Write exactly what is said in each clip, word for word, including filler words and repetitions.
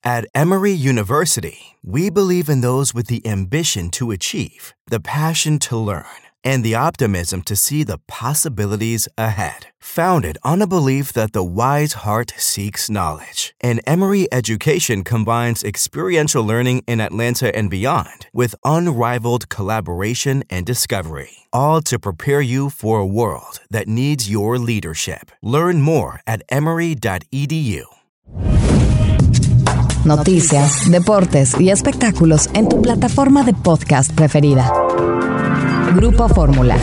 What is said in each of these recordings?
At Emory University, we believe in those with the ambition to achieve, the passion to learn, and the optimism to see the possibilities ahead. Founded on a belief that the wise heart seeks knowledge, and Emory Education combines experiential learning in Atlanta and beyond with unrivaled collaboration and discovery, all to prepare you for a world that needs your leadership. Learn more at emory dot e d u. Noticias, deportes y espectáculos en tu plataforma de podcast preferida. Grupo Fórmula.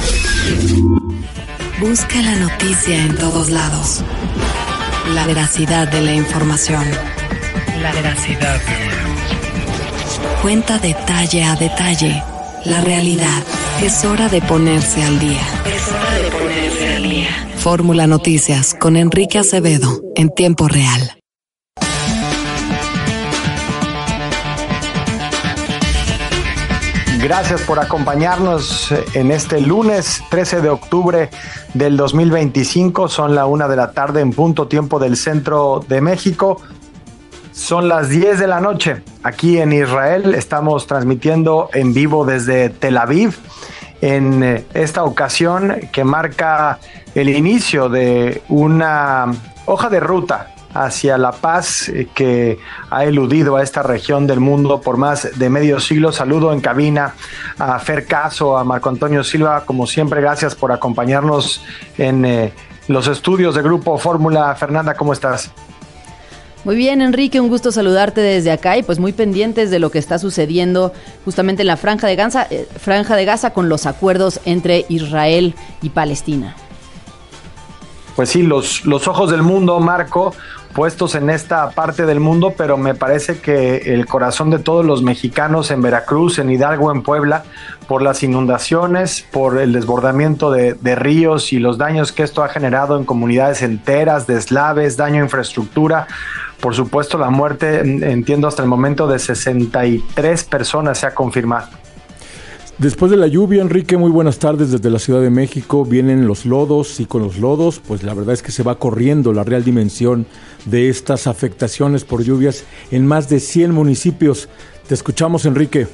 Busca la noticia en todos lados. La veracidad de la información. La veracidad de la información. Cuenta detalle a detalle la realidad. Es hora de ponerse al día. Es hora de ponerse al día. Fórmula Noticias con Enrique Acevedo en tiempo real. Gracias por acompañarnos en este lunes trece de octubre del dos mil veinticinco. Son la una de la tarde en punto tiempo del centro de México. Son las diez de la noche aquí en Israel. Estamos transmitiendo en vivo desde Tel Aviv en esta ocasión que marca el inicio de una hoja de ruta hacia la paz que ha eludido a esta región del mundo por más de medio siglo. Saludo en cabina a Fer Caso, a Marco Antonio Silva, como siempre, gracias por acompañarnos en eh, los estudios de Grupo Fórmula. Fernanda, ¿cómo estás? Muy bien, Enrique, un gusto saludarte desde acá y pues muy pendientes de lo que está sucediendo justamente en la Franja de Gaza, eh, Franja de Gaza con los acuerdos entre Israel y Palestina. Pues sí, los, los ojos del mundo, Marco, puestos en esta parte del mundo, pero me parece que el corazón de todos los mexicanos en Veracruz, en Hidalgo, en Puebla, por las inundaciones, por el desbordamiento de, de ríos y los daños que esto ha generado en comunidades enteras, deslaves, daño a infraestructura. Por supuesto, la muerte, entiendo hasta el momento, de sesenta y tres personas se ha confirmado. Después de la lluvia, Enrique, muy buenas tardes desde la Ciudad de México. Vienen los lodos y con los lodos, pues la verdad es que se va corriendo la real dimensión de estas afectaciones por lluvias en más de cien municipios. Te escuchamos, Enrique.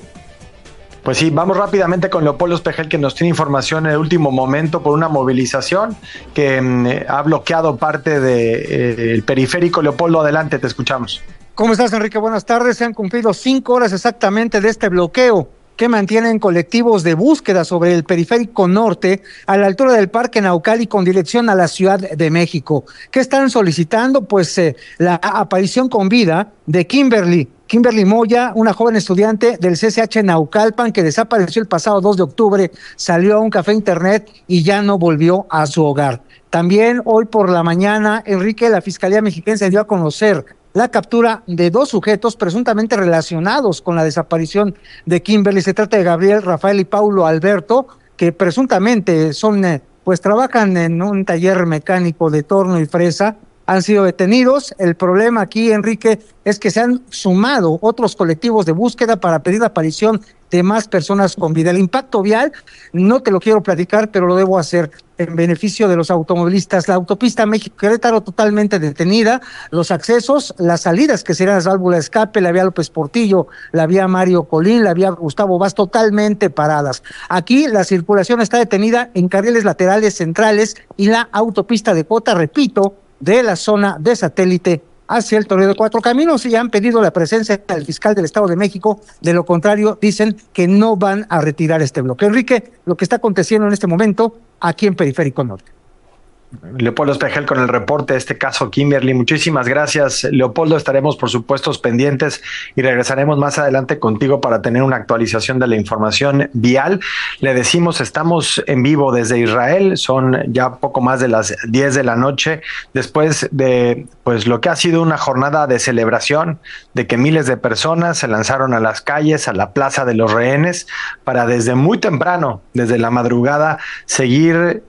Pues sí, vamos rápidamente con Leopoldo Espejel, que nos tiene información en el último momento por una movilización que eh, ha bloqueado parte del eh, periférico. Leopoldo, adelante, te escuchamos. ¿Cómo estás, Enrique? Buenas tardes. Se han cumplido cinco horas exactamente de este bloqueo que mantienen colectivos de búsqueda sobre el periférico norte a la altura del Parque Naucali con dirección a la Ciudad de México. ¿Qué están solicitando? Pues eh, la aparición con vida de Kimberly. Kimberly Moya, una joven estudiante del C C H Naucalpan que desapareció el pasado dos de octubre, salió a un café internet y ya no volvió a su hogar. También hoy por la mañana, Enrique, la Fiscalía Mexiquense dio a conocer la captura de dos sujetos presuntamente relacionados con la desaparición de Kimberly. Se trata de Gabriel, Rafael y Paulo Alberto, que presuntamente son, eh, pues trabajan en un taller mecánico de torno y fresa. Han sido detenidos. El problema aquí, Enrique, es que se han sumado otros colectivos de búsqueda para pedir la aparición de más personas con vida. El impacto vial, no te lo quiero platicar, pero lo debo hacer en beneficio de los automovilistas. La autopista México-Querétaro totalmente detenida, los accesos, las salidas que serían las válvulas de escape, la vía López Portillo, la vía Mario Colín, la vía Gustavo Vaz, totalmente paradas. Aquí la circulación está detenida en carriles laterales centrales y la autopista de Cota, repito, de la zona de satélite hacia el Toreo de Cuatro Caminos, y ya han pedido la presencia del fiscal del Estado de México. De lo contrario, dicen que no van a retirar este bloque. Enrique, lo que está aconteciendo en este momento aquí en Periférico Norte. Leopoldo Espejel con el reporte de este caso Kimberly. Muchísimas gracias, Leopoldo. Estaremos, por supuesto, pendientes y regresaremos más adelante contigo para tener una actualización de la información vial. Le decimos, estamos en vivo desde Israel. Son ya poco más de las diez de la noche, después de pues lo que ha sido una jornada de celebración, de que miles de personas se lanzaron a las calles, a la Plaza de los Rehenes, para desde muy temprano, desde la madrugada, seguir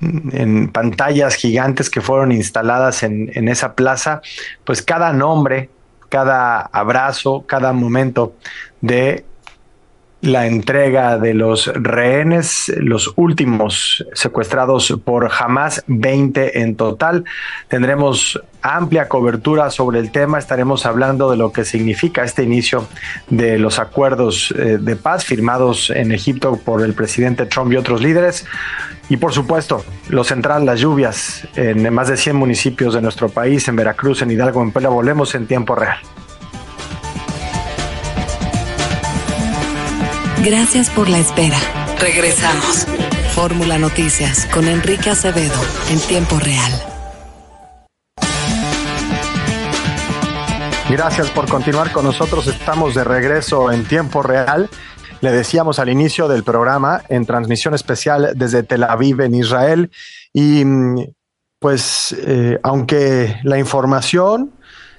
en pantallas gigantes que fueron instaladas en, en esa plaza, pues cada nombre, cada abrazo, cada momento de la entrega de los rehenes, los últimos secuestrados por Hamás, veinte en total. Tendremos amplia cobertura sobre el tema, estaremos hablando de lo que significa este inicio de los acuerdos eh, de paz firmados en Egipto por el presidente Trump y otros líderes. Y por supuesto, lo central, las lluvias en más de cien municipios de nuestro país, en Veracruz, en Hidalgo, en Puebla. Volvemos en tiempo real. Gracias por la espera. Regresamos. Fórmula Noticias con Enrique Acevedo en tiempo real. Gracias por continuar con nosotros. Estamos de regreso en tiempo real. Le decíamos al inicio del programa, en transmisión especial desde Tel Aviv, en Israel. Y pues, eh, aunque la información,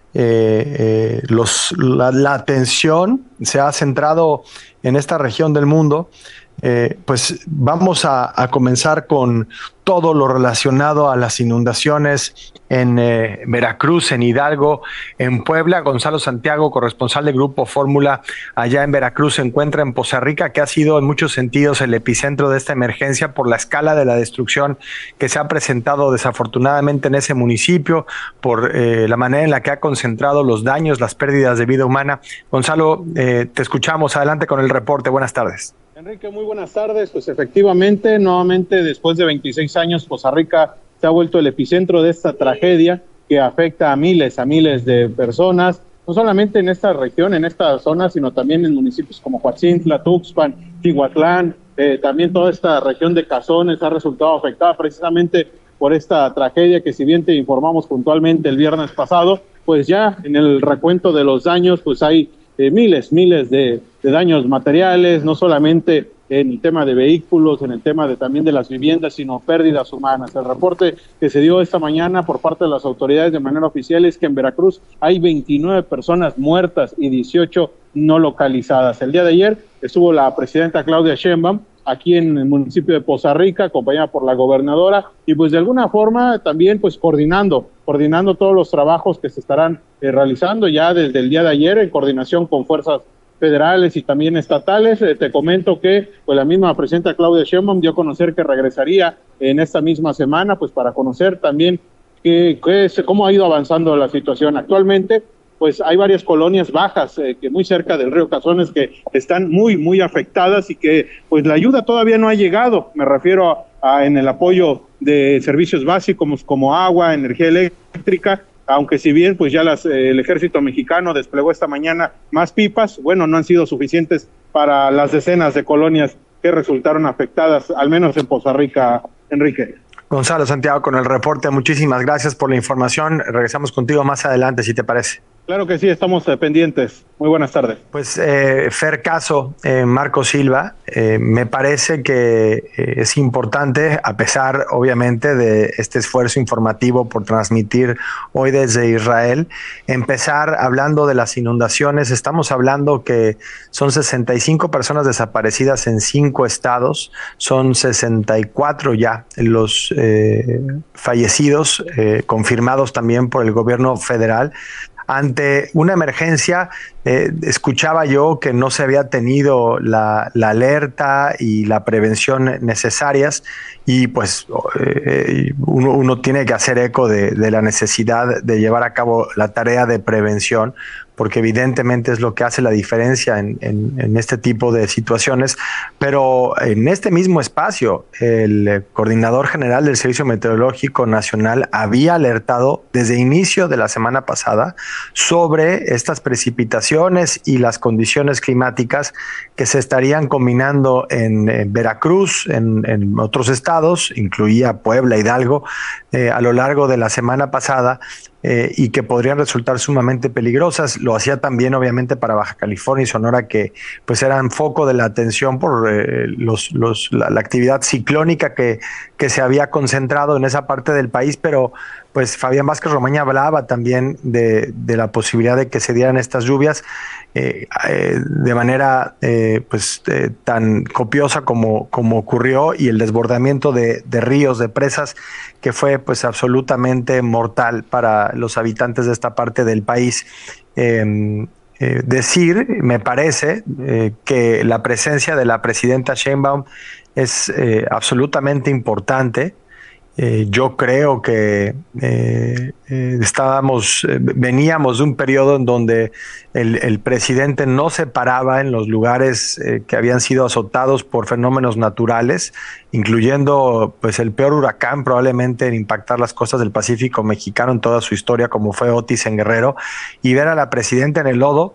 eh, eh, los, la, la atención se ha centrado en esta región del mundo, eh, pues vamos a, a comenzar con todo lo relacionado a las inundaciones en eh, Veracruz, en Hidalgo, en Puebla. Gonzalo Santiago, corresponsal del Grupo Fórmula allá en Veracruz, se encuentra en Poza Rica, que ha sido en muchos sentidos el epicentro de esta emergencia por la escala de la destrucción que se ha presentado desafortunadamente en ese municipio, por eh, la manera en la que ha concentrado los daños, las pérdidas de vida humana. Gonzalo, eh, te escuchamos. Adelante con el reporte. Buenas tardes. Enrique, muy buenas tardes. Pues efectivamente, nuevamente después de veintiséis años, Poza Rica se ha vuelto el epicentro de esta tragedia que afecta a miles, a miles de personas, no solamente en esta región, en esta zona, sino también en municipios como Coatzintla, Tuxpan, Cihuatlán, eh, también toda esta región de Cazones ha resultado afectada precisamente por esta tragedia que, si bien te informamos puntualmente el viernes pasado, pues ya en el recuento de los daños, pues hay eh, miles, miles de, de daños materiales, no solamente en el tema de vehículos, en el tema de también de las viviendas, sino pérdidas humanas. El reporte que se dio esta mañana por parte de las autoridades de manera oficial es que en Veracruz hay veintinueve personas muertas y dieciocho no localizadas. El día de ayer estuvo la presidenta Claudia Sheinbaum aquí en el municipio de Poza Rica, acompañada por la gobernadora, y pues de alguna forma también pues coordinando, coordinando todos los trabajos que se estarán eh, realizando ya desde el día de ayer en coordinación con fuerzas federales y también estatales. Eh, te comento que pues la misma presidenta Claudia Sheinbaum dio a conocer que regresaría en esta misma semana pues para conocer también que, que, cómo ha ido avanzando la situación. Actualmente pues hay varias colonias bajas eh, que muy cerca del río Cazones que están muy muy afectadas y que pues la ayuda todavía no ha llegado. Me refiero a, a en el apoyo de servicios básicos como agua, energía eléctrica, aunque si bien pues ya las, eh, el ejército mexicano desplegó esta mañana más pipas, bueno, no han sido suficientes para las decenas de colonias que resultaron afectadas, al menos en Poza Rica, Enrique. Gonzalo Santiago con el reporte, muchísimas gracias por la información. Regresamos contigo más adelante, si te parece. Claro que sí, estamos eh, pendientes. Muy buenas tardes. Pues eh, Fer Caso, eh, Marco Silva, eh, me parece que eh, es importante, a pesar obviamente de este esfuerzo informativo por transmitir hoy desde Israel, empezar hablando de las inundaciones. Estamos hablando que son sesenta y cinco personas desaparecidas en cinco estados, son sesenta y cuatro ya los eh, fallecidos, eh, confirmados también por el gobierno federal. Ante una emergencia, eh, escuchaba yo que no se había tenido la, la alerta y la prevención necesarias, y pues eh, uno, uno tiene que hacer eco de, de la necesidad de llevar a cabo la tarea de prevención, porque evidentemente es lo que hace la diferencia en, en, en este tipo de situaciones. Pero en este mismo espacio, el coordinador general del Servicio Meteorológico Nacional había alertado desde inicio de la semana pasada sobre estas precipitaciones y las condiciones climáticas que se estarían combinando en, en Veracruz, en, en otros estados, incluía Puebla, Hidalgo, eh, a lo largo de la semana pasada, Eh, y que podrían resultar sumamente peligrosas. Lo hacía también obviamente para Baja California y Sonora, que pues eran foco de la atención por eh, los, los, la, la actividad ciclónica que, que se había concentrado en esa parte del país, pero pues Fabián Vázquez Romaña hablaba también de, de la posibilidad de que se dieran estas lluvias eh, eh, de manera eh, pues eh, tan copiosa como, como ocurrió, y el desbordamiento de, de ríos, de presas, que fue pues absolutamente mortal para los habitantes de esta parte del país. Eh, eh, decir, me parece, eh, que la presencia de la presidenta Sheinbaum es eh, absolutamente importante. Eh, yo creo que eh, eh, estábamos, eh, veníamos de un periodo en donde el, el presidente no se paraba en los lugares eh, que habían sido azotados por fenómenos naturales, incluyendo pues el peor huracán probablemente en impactar las costas del Pacífico mexicano en toda su historia, como fue Otis en Guerrero, y ver a la presidenta en el lodo.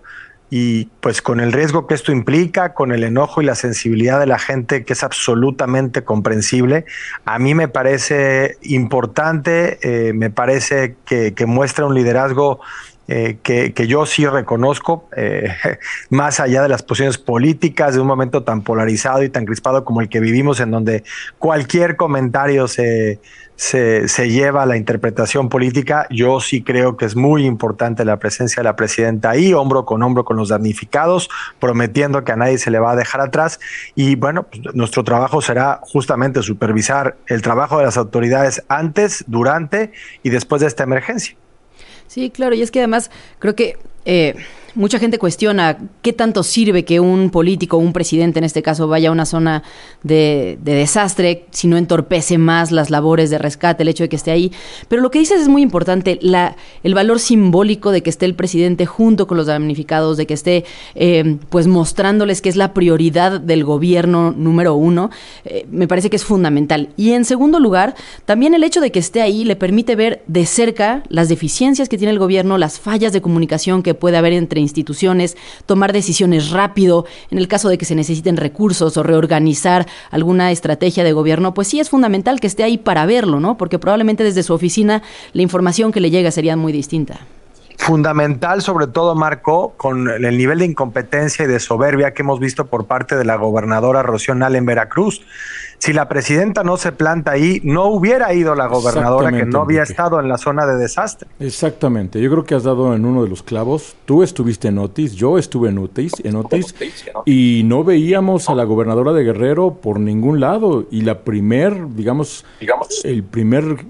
Y pues con el riesgo que esto implica, con el enojo y la sensibilidad de la gente, que es absolutamente comprensible, a mí me parece importante, eh, me parece que, que muestra un liderazgo eh, que, que yo sí reconozco, eh, más allá de las posiciones políticas, de un momento tan polarizado y tan crispado como el que vivimos, en donde cualquier comentario se... Se, se lleva a la interpretación política. Yo sí creo que es muy importante la presencia de la presidenta ahí, hombro con hombro con los damnificados, prometiendo que a nadie se le va a dejar atrás. Y bueno, pues nuestro trabajo será justamente supervisar el trabajo de las autoridades antes, durante y después de esta emergencia. Sí, claro, y es que además creo que eh, mucha gente cuestiona qué tanto sirve que un político, un presidente en este caso, vaya a una zona de, de desastre, si no entorpece más las labores de rescate, el hecho de que esté ahí. Pero lo que dices es muy importante, la, el valor simbólico de que esté el presidente junto con los damnificados, de que esté eh, pues mostrándoles que es la prioridad del gobierno número uno, eh, me parece que es fundamental. Y en segundo lugar, también el hecho de que esté ahí le permite ver de cerca las deficiencias que tiene el gobierno, las fallas de comunicación que puede haber entre instituciones, tomar decisiones rápido, en el caso de que se necesiten recursos o reorganizar alguna estrategia de gobierno, pues sí es fundamental que esté ahí para verlo, ¿no? Porque probablemente desde su oficina la información que le llega sería muy distinta. Fundamental, sobre todo, Marco, con el nivel de incompetencia y de soberbia que hemos visto por parte de la gobernadora Rocío Nale en Veracruz. Si la presidenta no se planta ahí, no hubiera ido la gobernadora, que no había Enrique. estado en la zona de desastre. Exactamente, yo creo que has dado en uno de los clavos. Tú estuviste en Otis, yo estuve en Otis, en Otis y no veíamos a la gobernadora de Guerrero por ningún lado. Y la primer, digamos, digamos el primer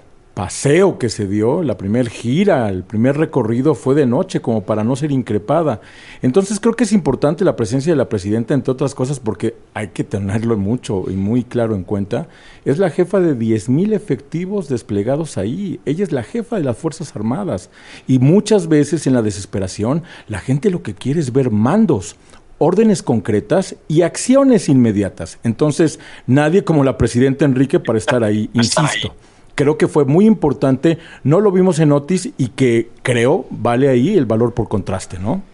paseo que se dio, la primer gira, el primer recorrido fue de noche, como para no ser increpada. Entonces creo que es importante la presencia de la presidenta, entre otras cosas, porque hay que tenerlo mucho y muy claro en cuenta. Es la jefa de diez mil efectivos desplegados ahí. Ella es la jefa de las Fuerzas Armadas. Y muchas veces en la desesperación, la gente lo que quiere es ver mandos, órdenes concretas y acciones inmediatas. Entonces, nadie como la presidenta Enrique para estar ahí, insisto. Creo que fue muy importante, no lo vimos en Otis y que creo vale ahí el valor por contraste, ¿no?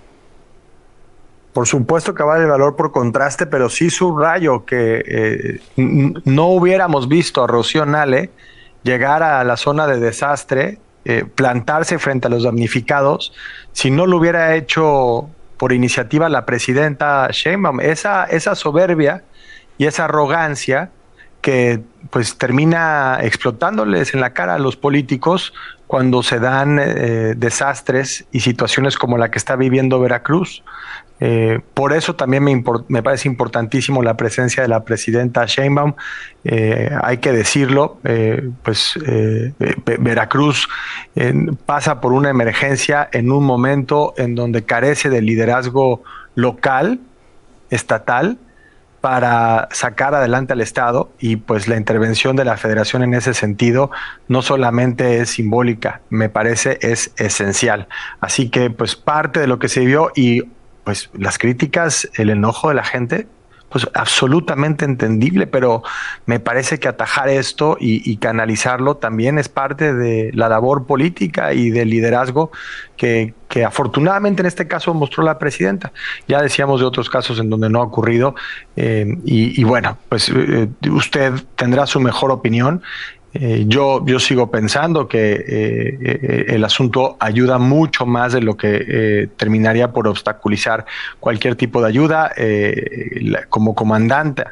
Por supuesto que vale el valor por contraste, pero sí subrayo que eh, no hubiéramos visto a Rocío Nale llegar a la zona de desastre, eh, plantarse frente a los damnificados, si no lo hubiera hecho por iniciativa la presidenta Sheinbaum. Esa, esa soberbia y esa arrogancia que pues termina explotándoles en la cara a los políticos cuando se dan eh, desastres y situaciones como la que está viviendo Veracruz. Eh, por eso también me, import- me parece importantísimo la presencia de la presidenta Sheinbaum. Eh, hay que decirlo, eh, pues eh, Veracruz eh, pasa por una emergencia en un momento en donde carece de liderazgo local, estatal, para sacar adelante al Estado, y pues la intervención de la Federación en ese sentido no solamente es simbólica, me parece es esencial. Así que pues parte de lo que se vio y pues las críticas, el enojo de la gente, pues absolutamente entendible, pero me parece que atajar esto y, y canalizarlo también es parte de la labor política y del liderazgo que, que afortunadamente en este caso mostró la presidenta. Ya decíamos de otros casos en donde no ha ocurrido, eh, y, y bueno, pues eh, usted tendrá su mejor opinión. Eh, yo, yo sigo pensando que eh, eh, el asunto ayuda mucho más de lo que eh, terminaría por obstaculizar cualquier tipo de ayuda. Eh, la, como comandante,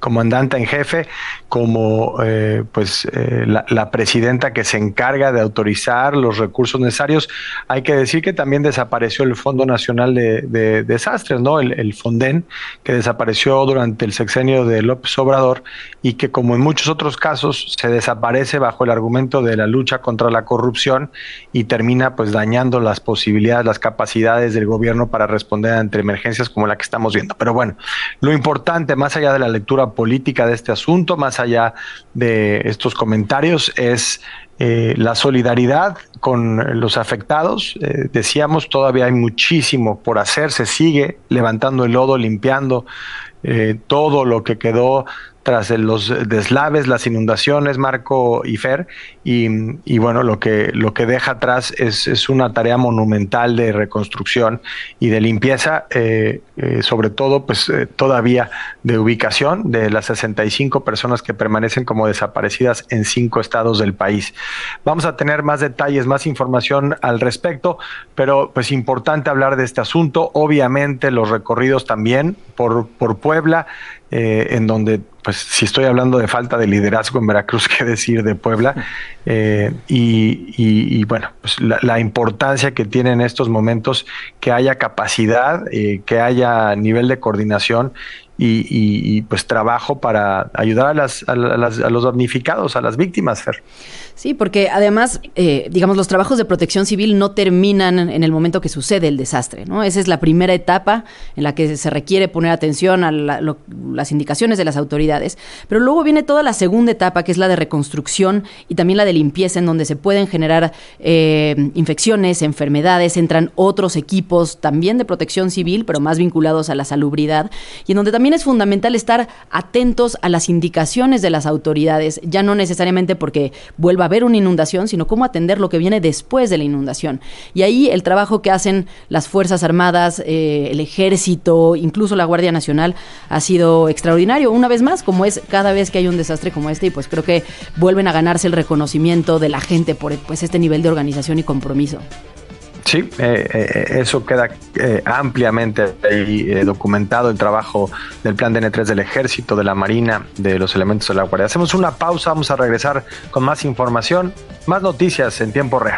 comandante en jefe, como eh, pues eh, la, la presidenta que se encarga de autorizar los recursos necesarios. Hay que decir que también desapareció el Fondo Nacional de, de Desastres, ¿no? El, el Fonden, que desapareció durante el sexenio de López Obrador y que, como en muchos otros casos, se desaparece bajo el argumento de la lucha contra la corrupción y termina pues dañando las posibilidades, las capacidades del gobierno para responder ante emergencias como la que estamos viendo. Pero bueno, lo importante, más allá de la lectura política de este asunto, más allá de estos comentarios, es eh, la solidaridad con los afectados. Eh, decíamos, todavía hay muchísimo por hacer, se sigue levantando el lodo, limpiando eh, todo lo que quedó tras los deslaves, las inundaciones, Marco y Fer, y, y bueno, lo que, lo que deja atrás es, es una tarea monumental de reconstrucción y de limpieza, eh, eh, sobre todo pues eh, todavía de ubicación de las sesenta y cinco personas que permanecen como desaparecidas en cinco estados del país. Vamos a tener más detalles, más información al respecto, pero pues importante hablar de este asunto. Obviamente los recorridos también por, por Puebla, eh, en donde pues si estoy hablando de falta de liderazgo en Veracruz, qué decir de Puebla, eh, y, y, y bueno, pues la, la importancia que tiene en estos momentos que haya capacidad, eh, que haya nivel de coordinación y, y, y pues trabajo para ayudar a, las, a, las, a los damnificados, a las víctimas, Fer. Sí, porque además, eh, digamos, los trabajos de protección civil no terminan en el momento que sucede el desastre, ¿no? Esa es la primera etapa en la que se requiere poner atención a la, lo, las indicaciones de las autoridades, pero luego viene toda la segunda etapa, que es la de reconstrucción y también la de limpieza, en donde se pueden generar eh, infecciones, enfermedades, entran otros equipos también de protección civil, pero más vinculados a la salubridad, y en donde también es fundamental estar atentos a las indicaciones de las autoridades, ya no necesariamente porque vuelva a haber una inundación, sino cómo atender lo que viene después de la inundación. Y ahí el trabajo que hacen las Fuerzas Armadas, eh, el Ejército, incluso la Guardia Nacional, ha sido extraordinario, una vez más, como es cada vez que hay un desastre como este, y pues creo que vuelven a ganarse el reconocimiento de la gente por pues este nivel de organización y compromiso. Sí, eh, eh, eso queda eh, ampliamente ahí, eh, documentado, el trabajo del Plan D N tres del Ejército, de la Marina, de los elementos de la Guardia. Hacemos una pausa, vamos a regresar con más información, más noticias en tiempo real.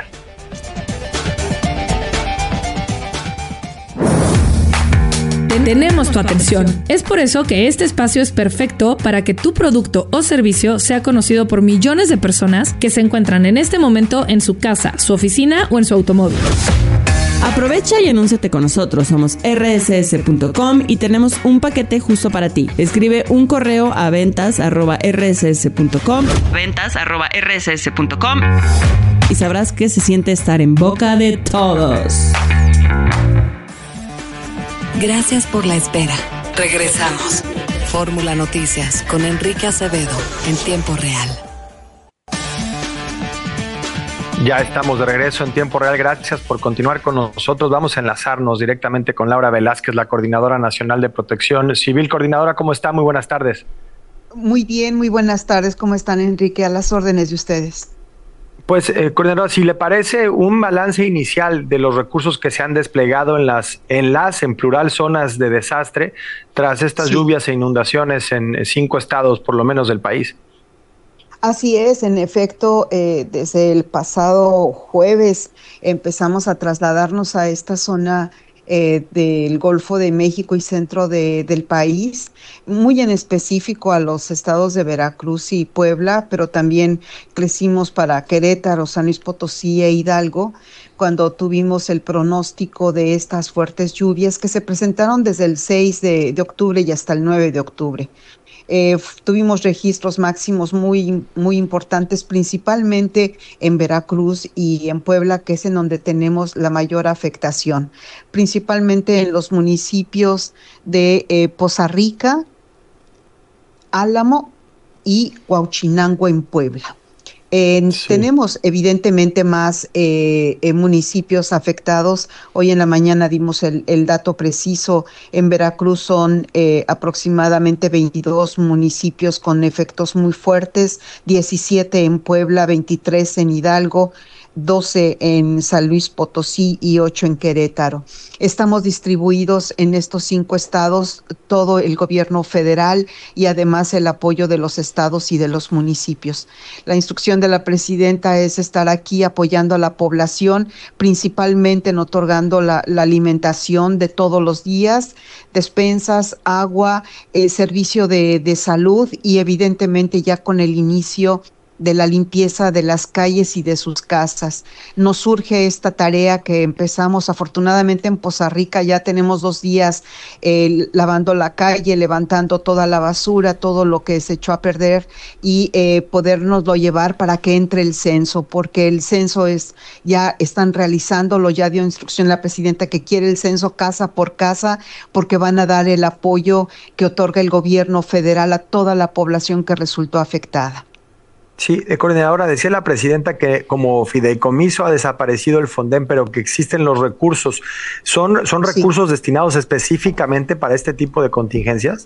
Tenemos tu atención. Es por eso que este espacio es perfecto para que tu producto o servicio sea conocido por millones de personas que se encuentran en este momento en su casa, su oficina o en su automóvil. Aprovecha y anúnciate con nosotros. Somos erre ese ese punto com y tenemos un paquete justo para ti. Escribe un correo a ventas arroba erre ese ese punto com, ventas arroba erre ese ese punto com, y sabrás qué se siente estar en boca de todos. Gracias por la espera. Regresamos. Fórmula Noticias con Enrique Acevedo en tiempo real. Ya estamos de regreso en tiempo real. Gracias por continuar con nosotros. Vamos a enlazarnos directamente con Laura Velázquez, la Coordinadora Nacional de Protección Civil. Coordinadora, ¿cómo está? Muy buenas tardes. Muy bien, muy buenas tardes. ¿Cómo están, Enrique? A las órdenes de ustedes. Pues, eh, coordinadora, si le parece, un balance inicial de los recursos que se han desplegado en las, en las, en plural, zonas de desastre tras estas sí. lluvias e inundaciones en cinco estados, por lo menos, del país. Así es, en efecto, eh, desde el pasado jueves empezamos a trasladarnos a esta zona Eh, del Golfo de México y centro de, del país, muy en específico a los estados de Veracruz y Puebla, pero también crecimos para Querétaro, San Luis Potosí e Hidalgo, cuando tuvimos el pronóstico de estas fuertes lluvias que se presentaron desde el seis de, de octubre y hasta el nueve de octubre. Eh, tuvimos registros máximos muy, muy importantes, principalmente en Veracruz y en Puebla, que es en donde tenemos la mayor afectación, principalmente en los municipios de eh, Poza Rica, Álamo y Huauchinango en Puebla. Eh, sí. Tenemos evidentemente más eh, eh, municipios afectados. Hoy en la mañana dimos el, el dato preciso. En Veracruz son eh, aproximadamente veintidós municipios con efectos muy fuertes, diecisiete en Puebla, veintitrés en Hidalgo, doce en San Luis Potosí y ocho en Querétaro. Estamos distribuidos en estos cinco estados, todo el gobierno federal y además el apoyo de los estados y de los municipios. La instrucción de la presidenta es estar aquí apoyando a la población, principalmente en otorgando la, la alimentación de todos los días, despensas, agua, eh, servicio de, de salud y evidentemente ya con el inicio de la limpieza de las calles y de sus casas. Nos surge esta tarea que empezamos afortunadamente en Poza Rica, ya tenemos dos días eh, lavando la calle, levantando toda la basura, todo lo que se echó a perder y eh, podernoslo llevar para que entre el censo, porque el censo es, ya están realizándolo, ya dio instrucción la presidenta que quiere el censo casa por casa, porque van a dar el apoyo que otorga el gobierno federal a toda la población que resultó afectada. Sí, de coordinadora, decía la presidenta que como fideicomiso ha desaparecido el Fonden, pero que existen los recursos. ¿Son, son recursos sí. destinados específicamente para este tipo de contingencias?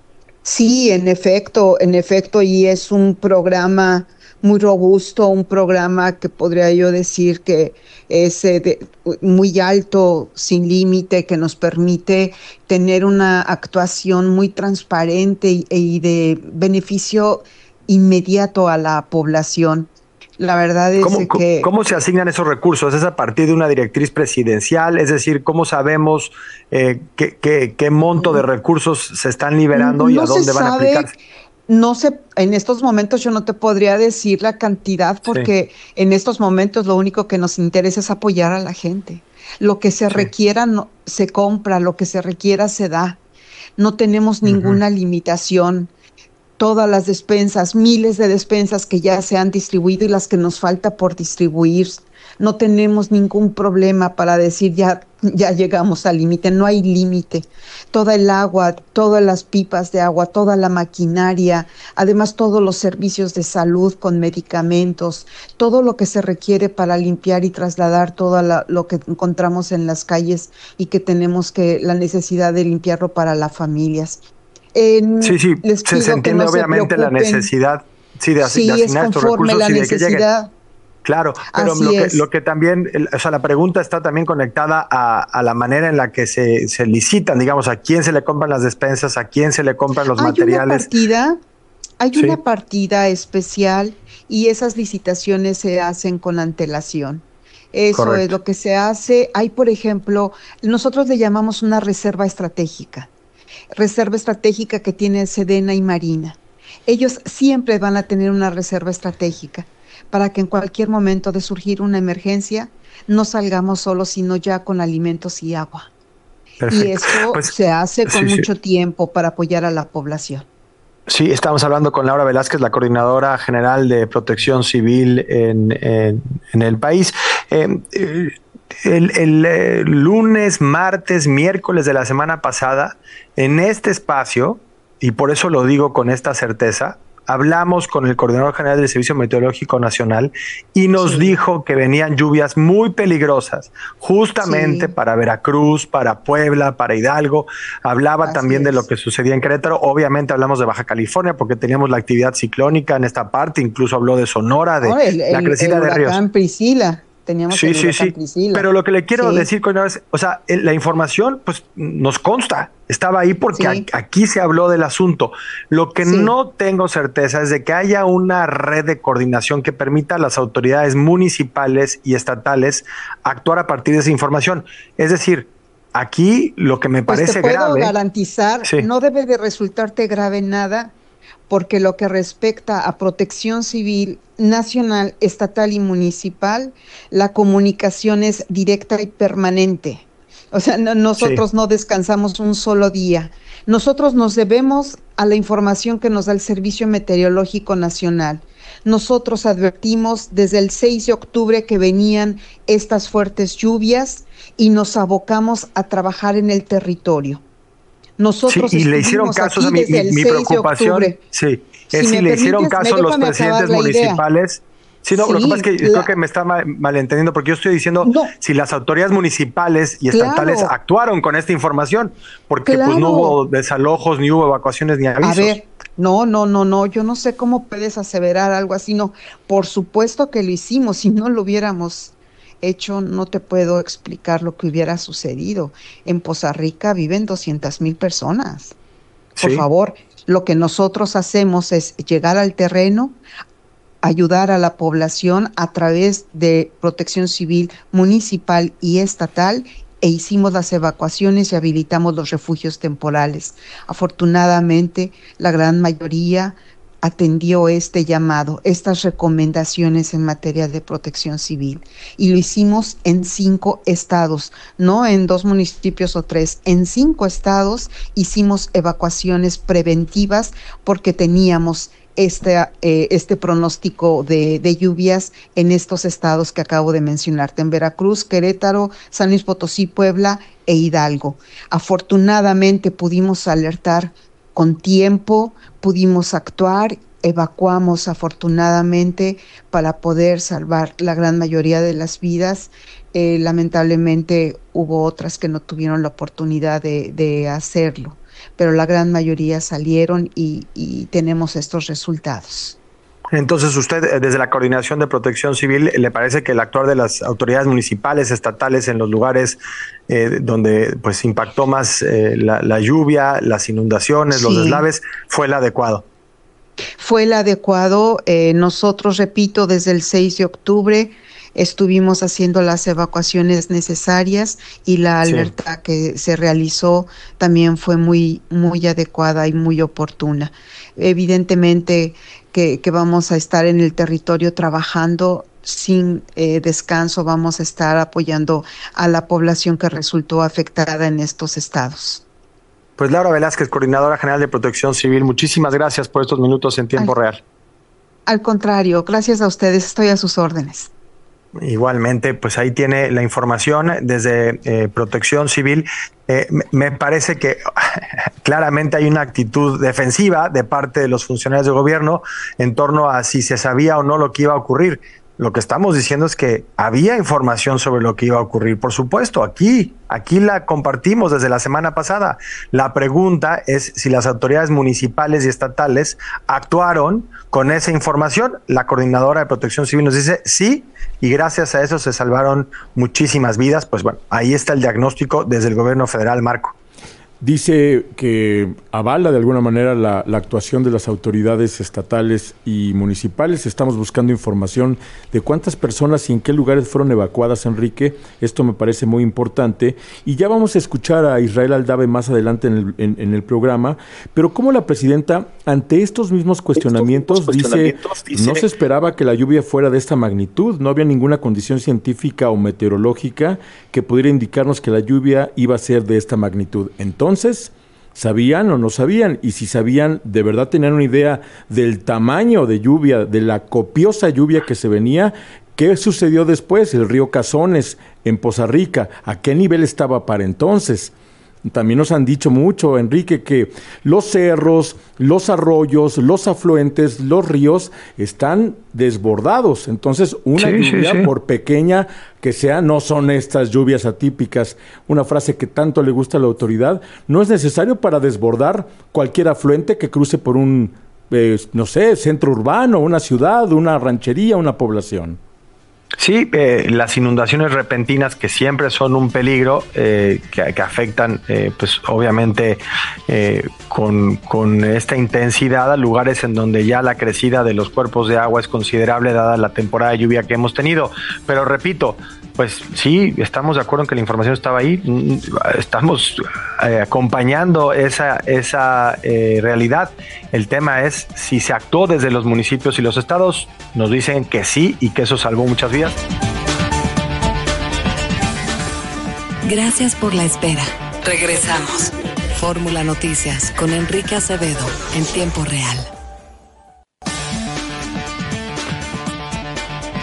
Sí, en efecto, en efecto, y es un programa muy robusto, un programa que podría yo decir que es eh, de, muy alto, sin límite, que nos permite tener una actuación muy transparente y, y de beneficio inmediato a la población. La verdad es ¿Cómo, que... ¿Cómo se asignan esos recursos? ¿Es a partir de una directriz presidencial? Es decir, ¿cómo sabemos eh, qué, qué, qué monto de recursos se están liberando no y a dónde van a aplicarse? No sé, en estos momentos yo no te podría decir la cantidad porque sí. en estos momentos lo único que nos interesa es apoyar a la gente. Lo que se sí. requiera no, se compra, lo que se requiera se da. No tenemos ninguna uh-huh. limitación. Todas las despensas, miles de despensas que ya se han distribuido y las que nos falta por distribuir. No tenemos ningún problema para decir ya, ya llegamos al límite, no hay límite. Toda el agua, todas las pipas de agua, toda la maquinaria, además todos los servicios de salud con medicamentos, todo lo que se requiere para limpiar y trasladar todo la, lo que encontramos en las calles y que tenemos que la necesidad de limpiarlo para las familias. En, sí, sí, se, se entiende no obviamente se la necesidad sí, de, sí, de asignar estos recursos y de que lleguen. Claro, pero lo que, lo que también, o sea, la pregunta está también conectada a, a la manera en la que se, se licitan, digamos, a quién se le compran las despensas, a quién se le compran los hay materiales. Una partida, hay sí. una partida especial y esas licitaciones se hacen con antelación. Eso Correcto. Es lo que se hace. Hay, por ejemplo, nosotros le llamamos una reserva estratégica. Reserva estratégica que tiene Sedena y Marina. Ellos siempre van a tener una reserva estratégica para que en cualquier momento de surgir una emergencia no salgamos solos, sino ya con alimentos y agua. Perfecto. Y eso pues, se hace con sí, mucho sí. tiempo para apoyar a la población. Sí, estamos hablando con Laura Velázquez, la coordinadora general de Protección Civil en, en, en el país. Eh, eh, El, el, el lunes, martes, miércoles de la semana pasada, en este espacio, y por eso lo digo con esta certeza, hablamos con el coordinador general del Servicio Meteorológico Nacional y nos sí. dijo que venían lluvias muy peligrosas, justamente sí. para Veracruz, para Puebla, para Hidalgo. Hablaba Así también es. de lo que sucedía en Querétaro. Obviamente hablamos de Baja California porque teníamos la actividad ciclónica en esta parte, incluso habló de Sonora, de oh, el, la el, crecida el de ríos. Priscila. Teníamos sí, sí, sí. Priscila. Pero lo que le quiero sí. decir, es, o sea, la información, pues, nos consta. Estaba ahí porque sí. a, aquí se habló del asunto. Lo que sí. no tengo certeza es de que haya una red de coordinación que permita a las autoridades municipales y estatales actuar a partir de esa información. Es decir, aquí lo que me pues parece te puedo grave. garantizar, sí. no debe de resultarte grave nada, porque lo que respecta a protección civil nacional, estatal y municipal, la comunicación es directa y permanente. O sea, no, nosotros sí. no descansamos un solo día. Nosotros nos debemos a la información que nos da el Servicio Meteorológico Nacional. Nosotros advertimos desde el seis de octubre que venían estas fuertes lluvias y nos abocamos a trabajar en el territorio. Nosotros sí, y le hicieron caso a mi, mi, mi preocupación. Sí, es si, si le hicieron caso los presidentes municipales. Sí, no, Sí, lo que pasa es que la... creo que me está mal, malentendiendo, porque yo estoy diciendo no. si las autoridades municipales y estatales claro. actuaron con esta información, porque claro. pues no hubo desalojos, ni hubo evacuaciones, ni avisos. A ver, no, no, no, no, yo no sé cómo puedes aseverar algo así, no, por supuesto que lo hicimos, si no lo hubiéramos hecho, no te puedo explicar lo que hubiera sucedido. En Poza Rica viven doscientas mil personas, por sí. favor, lo que nosotros hacemos es llegar al terreno, ayudar a la población a través de protección civil municipal y estatal, e hicimos las evacuaciones y habilitamos los refugios temporales. Afortunadamente, la gran mayoría atendió este llamado, estas recomendaciones en materia de protección civil, y lo hicimos en cinco estados, no en dos municipios o tres, en cinco estados hicimos evacuaciones preventivas porque teníamos Este, eh, este pronóstico de, de lluvias en estos estados que acabo de mencionarte, en Veracruz, Querétaro, San Luis Potosí, Puebla e Hidalgo. Afortunadamente pudimos alertar con tiempo, pudimos actuar, evacuamos afortunadamente para poder salvar la gran mayoría de las vidas. Eh, lamentablemente hubo otras que no tuvieron la oportunidad de, de hacerlo, pero la gran mayoría salieron y, y tenemos estos resultados. Entonces, usted, desde la Coordinación de Protección Civil, ¿le parece que el actuar de las autoridades municipales, estatales, en los lugares eh, donde pues impactó más eh, la, la lluvia, las inundaciones, sí. los deslaves, fue el adecuado? Fue el adecuado. Eh, nosotros, repito, desde el seis de octubre estuvimos haciendo las evacuaciones necesarias y la alerta sí. que se realizó también fue muy, muy adecuada y muy oportuna. Evidentemente que, que vamos a estar en el territorio trabajando sin eh, descanso, vamos a estar apoyando a la población que resultó afectada en estos estados. Pues Laura Velázquez, Coordinadora General de Protección Civil, muchísimas gracias por estos minutos en tiempo al, real. Al contrario, gracias a ustedes, estoy a sus órdenes. Igualmente, pues ahí tiene la información desde eh, Protección Civil. Eh, me parece que claramente hay una actitud defensiva de parte de los funcionarios de gobierno en torno a si se sabía o no lo que iba a ocurrir. Lo que estamos diciendo es que había información sobre lo que iba a ocurrir. Por supuesto, aquí, aquí la compartimos desde la semana pasada. La pregunta es si las autoridades municipales y estatales actuaron con esa información. La Coordinadora de Protección Civil nos dice sí, y gracias a eso se salvaron muchísimas vidas. Pues bueno, ahí está el diagnóstico desde el gobierno federal, Marco. Dice que avala de alguna manera la, la actuación de las autoridades estatales y municipales. Estamos buscando información de cuántas personas y en qué lugares fueron evacuadas, Enrique. Esto me parece muy importante. Y ya vamos a escuchar a Israel Aldave más adelante en el, en, en el programa. Pero cómo la presidenta, ante estos mismos cuestionamientos, estos mismos cuestionamientos dice, dice, no se esperaba que la lluvia fuera de esta magnitud. No había ninguna condición científica o meteorológica que pudiera indicarnos que la lluvia iba a ser de esta magnitud. Entonces, Entonces, ¿sabían o no sabían? Y si sabían, ¿de verdad tenían una idea del tamaño de lluvia, de la copiosa lluvia que se venía? ¿Qué sucedió después? El río Cazones en Poza Rica, ¿a qué nivel estaba para entonces? También nos han dicho mucho, Enrique, que los cerros, los arroyos, los afluentes, los ríos están desbordados. Entonces, una sí, lluvia, sí, sí. por pequeña que sea, no son estas lluvias atípicas, una frase que tanto le gusta a la autoridad, no es necesario para desbordar cualquier afluente que cruce por un, eh, no sé, centro urbano, una ciudad, una ranchería, una población. Sí, eh, las inundaciones repentinas que siempre son un peligro, eh, que, que afectan, eh, pues obviamente eh, con, con esta intensidad a lugares en donde ya la crecida de los cuerpos de agua es considerable dada la temporada de lluvia que hemos tenido. Pero repito, pues sí, estamos de acuerdo en que la información estaba ahí, estamos eh, acompañando esa, esa eh, realidad. El tema es si se actuó desde los municipios y los estados. Nos dicen que sí y que eso salvó muchas vidas. Gracias por la espera. Regresamos. Fórmula Noticias con Enrique Acevedo en tiempo real.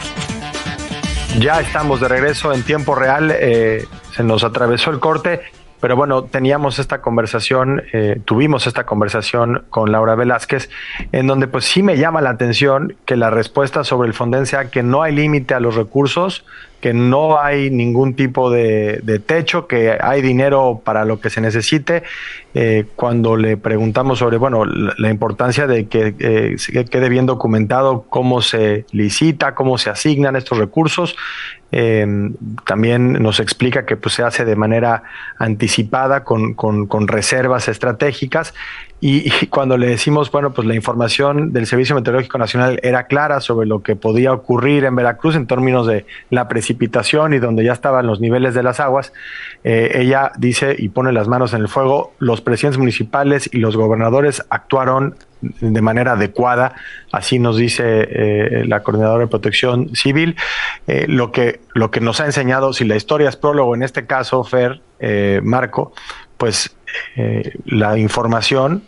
Ya estamos de regreso en tiempo real, eh, se nos atravesó el corte Pero bueno, teníamos esta conversación, eh, tuvimos esta conversación con Laura Velázquez, en donde pues sí me llama la atención que la respuesta sobre el Fonden sea que no hay límite a los recursos, que no hay ningún tipo de, de techo, que hay dinero para lo que se necesite. Eh, cuando le preguntamos sobre, bueno, la, la importancia de que eh, quede bien documentado cómo se licita, cómo se asignan estos recursos, eh, también nos explica que pues, se hace de manera anticipada con, con, con reservas estratégicas. Y, y cuando le decimos, bueno, pues la información del Servicio Meteorológico Nacional era clara sobre lo que podía ocurrir en Veracruz en términos de la precipitación y donde ya estaban los niveles de las aguas, eh, ella dice y pone las manos en el fuego, los presidentes municipales y los gobernadores actuaron de manera adecuada, así nos dice eh, la coordinadora de Protección Civil. Eh, lo que, lo que nos ha enseñado, si la historia es prólogo, en este caso, Fer, eh, Marco, pues eh, la información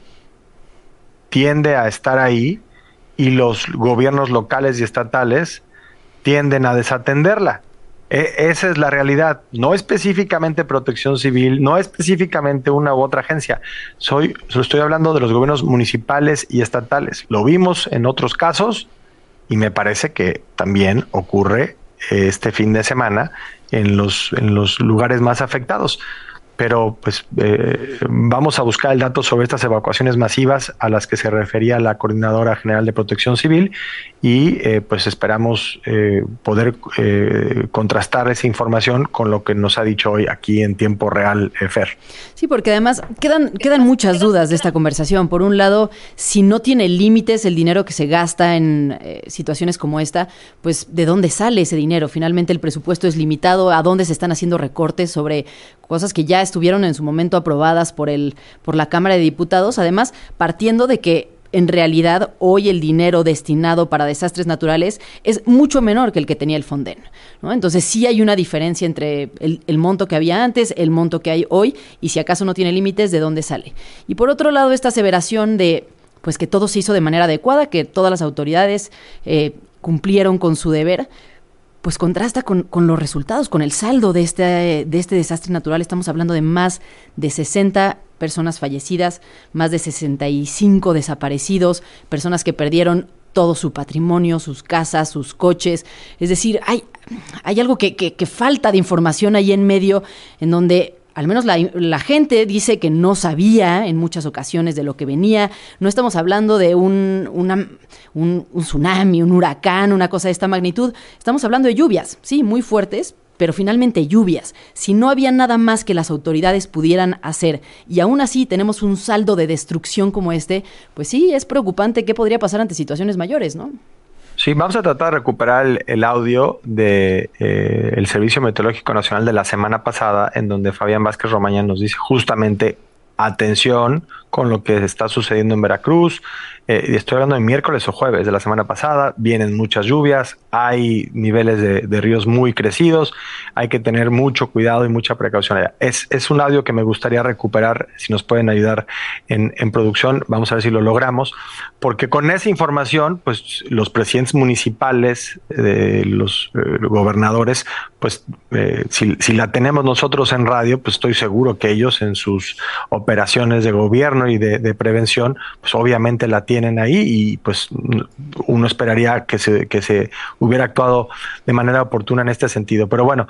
tiende a estar ahí y los gobiernos locales y estatales tienden a desatenderla. E- esa es la realidad, no específicamente Protección Civil, no específicamente una u otra agencia. Soy, estoy hablando de los gobiernos municipales y estatales. Lo vimos en otros casos y me parece que también ocurre este fin de semana en los, en los lugares más afectados. Pero pues eh, vamos a buscar el dato sobre estas evacuaciones masivas a las que se refería la Coordinadora General de Protección Civil y eh, pues esperamos eh, poder eh, contrastar esa información con lo que nos ha dicho hoy aquí en tiempo real, eh, Fer. Sí, porque además quedan, quedan muchas dudas de esta conversación. Por un lado, si no tiene límites el dinero que se gasta en eh, situaciones como esta, pues ¿de dónde sale ese dinero? Finalmente el presupuesto es limitado, ¿a dónde se están haciendo recortes sobre cosas que ya estuvieron en su momento aprobadas por el por la Cámara de Diputados? Además, partiendo de que en realidad hoy el dinero destinado para desastres naturales es mucho menor que el que tenía el Fonden, ¿no? Entonces sí hay una diferencia entre el, el monto que había antes, el monto que hay hoy, y si acaso no tiene límites, ¿de dónde sale? Y por otro lado, esta aseveración de pues que todo se hizo de manera adecuada, que todas las autoridades eh, cumplieron con su deber, pues contrasta con, con los resultados, con el saldo de este, de este desastre natural. Estamos hablando de más de sesenta personas fallecidas, más de sesenta y cinco desaparecidos, personas que perdieron todo su patrimonio, sus casas, sus coches. Es decir, hay, hay algo que, que, que falta de información ahí en medio, en donde al menos la, la gente dice que no sabía en muchas ocasiones de lo que venía. No estamos hablando de un, una, un, un tsunami, un huracán, una cosa de esta magnitud. Estamos hablando de lluvias, sí, muy fuertes, pero finalmente lluvias. Si no había nada más que las autoridades pudieran hacer y aún así tenemos un saldo de destrucción como este, pues sí, es preocupante qué podría pasar ante situaciones mayores, ¿no? Sí, vamos a tratar de recuperar el, el audio de eh, el Servicio Meteorológico Nacional de la semana pasada, en donde Fabián Vázquez Romaña nos dice justamente atención con lo que está sucediendo en Veracruz. Eh, estoy hablando de miércoles o jueves de la semana pasada, vienen muchas lluvias, hay niveles de, de ríos muy crecidos, hay que tener mucho cuidado y mucha precaución allá. Es, es un audio que me gustaría recuperar, si nos pueden ayudar en, en producción, vamos a ver si lo logramos, porque con esa información, pues los presidentes municipales, eh, los eh, gobernadores, pues eh, si, si la tenemos nosotros en radio, pues estoy seguro que ellos en sus operaciones de gobierno y de, de prevención, pues obviamente la tienen ahí y pues uno esperaría que se, que se hubiera actuado de manera oportuna en este sentido. Pero bueno,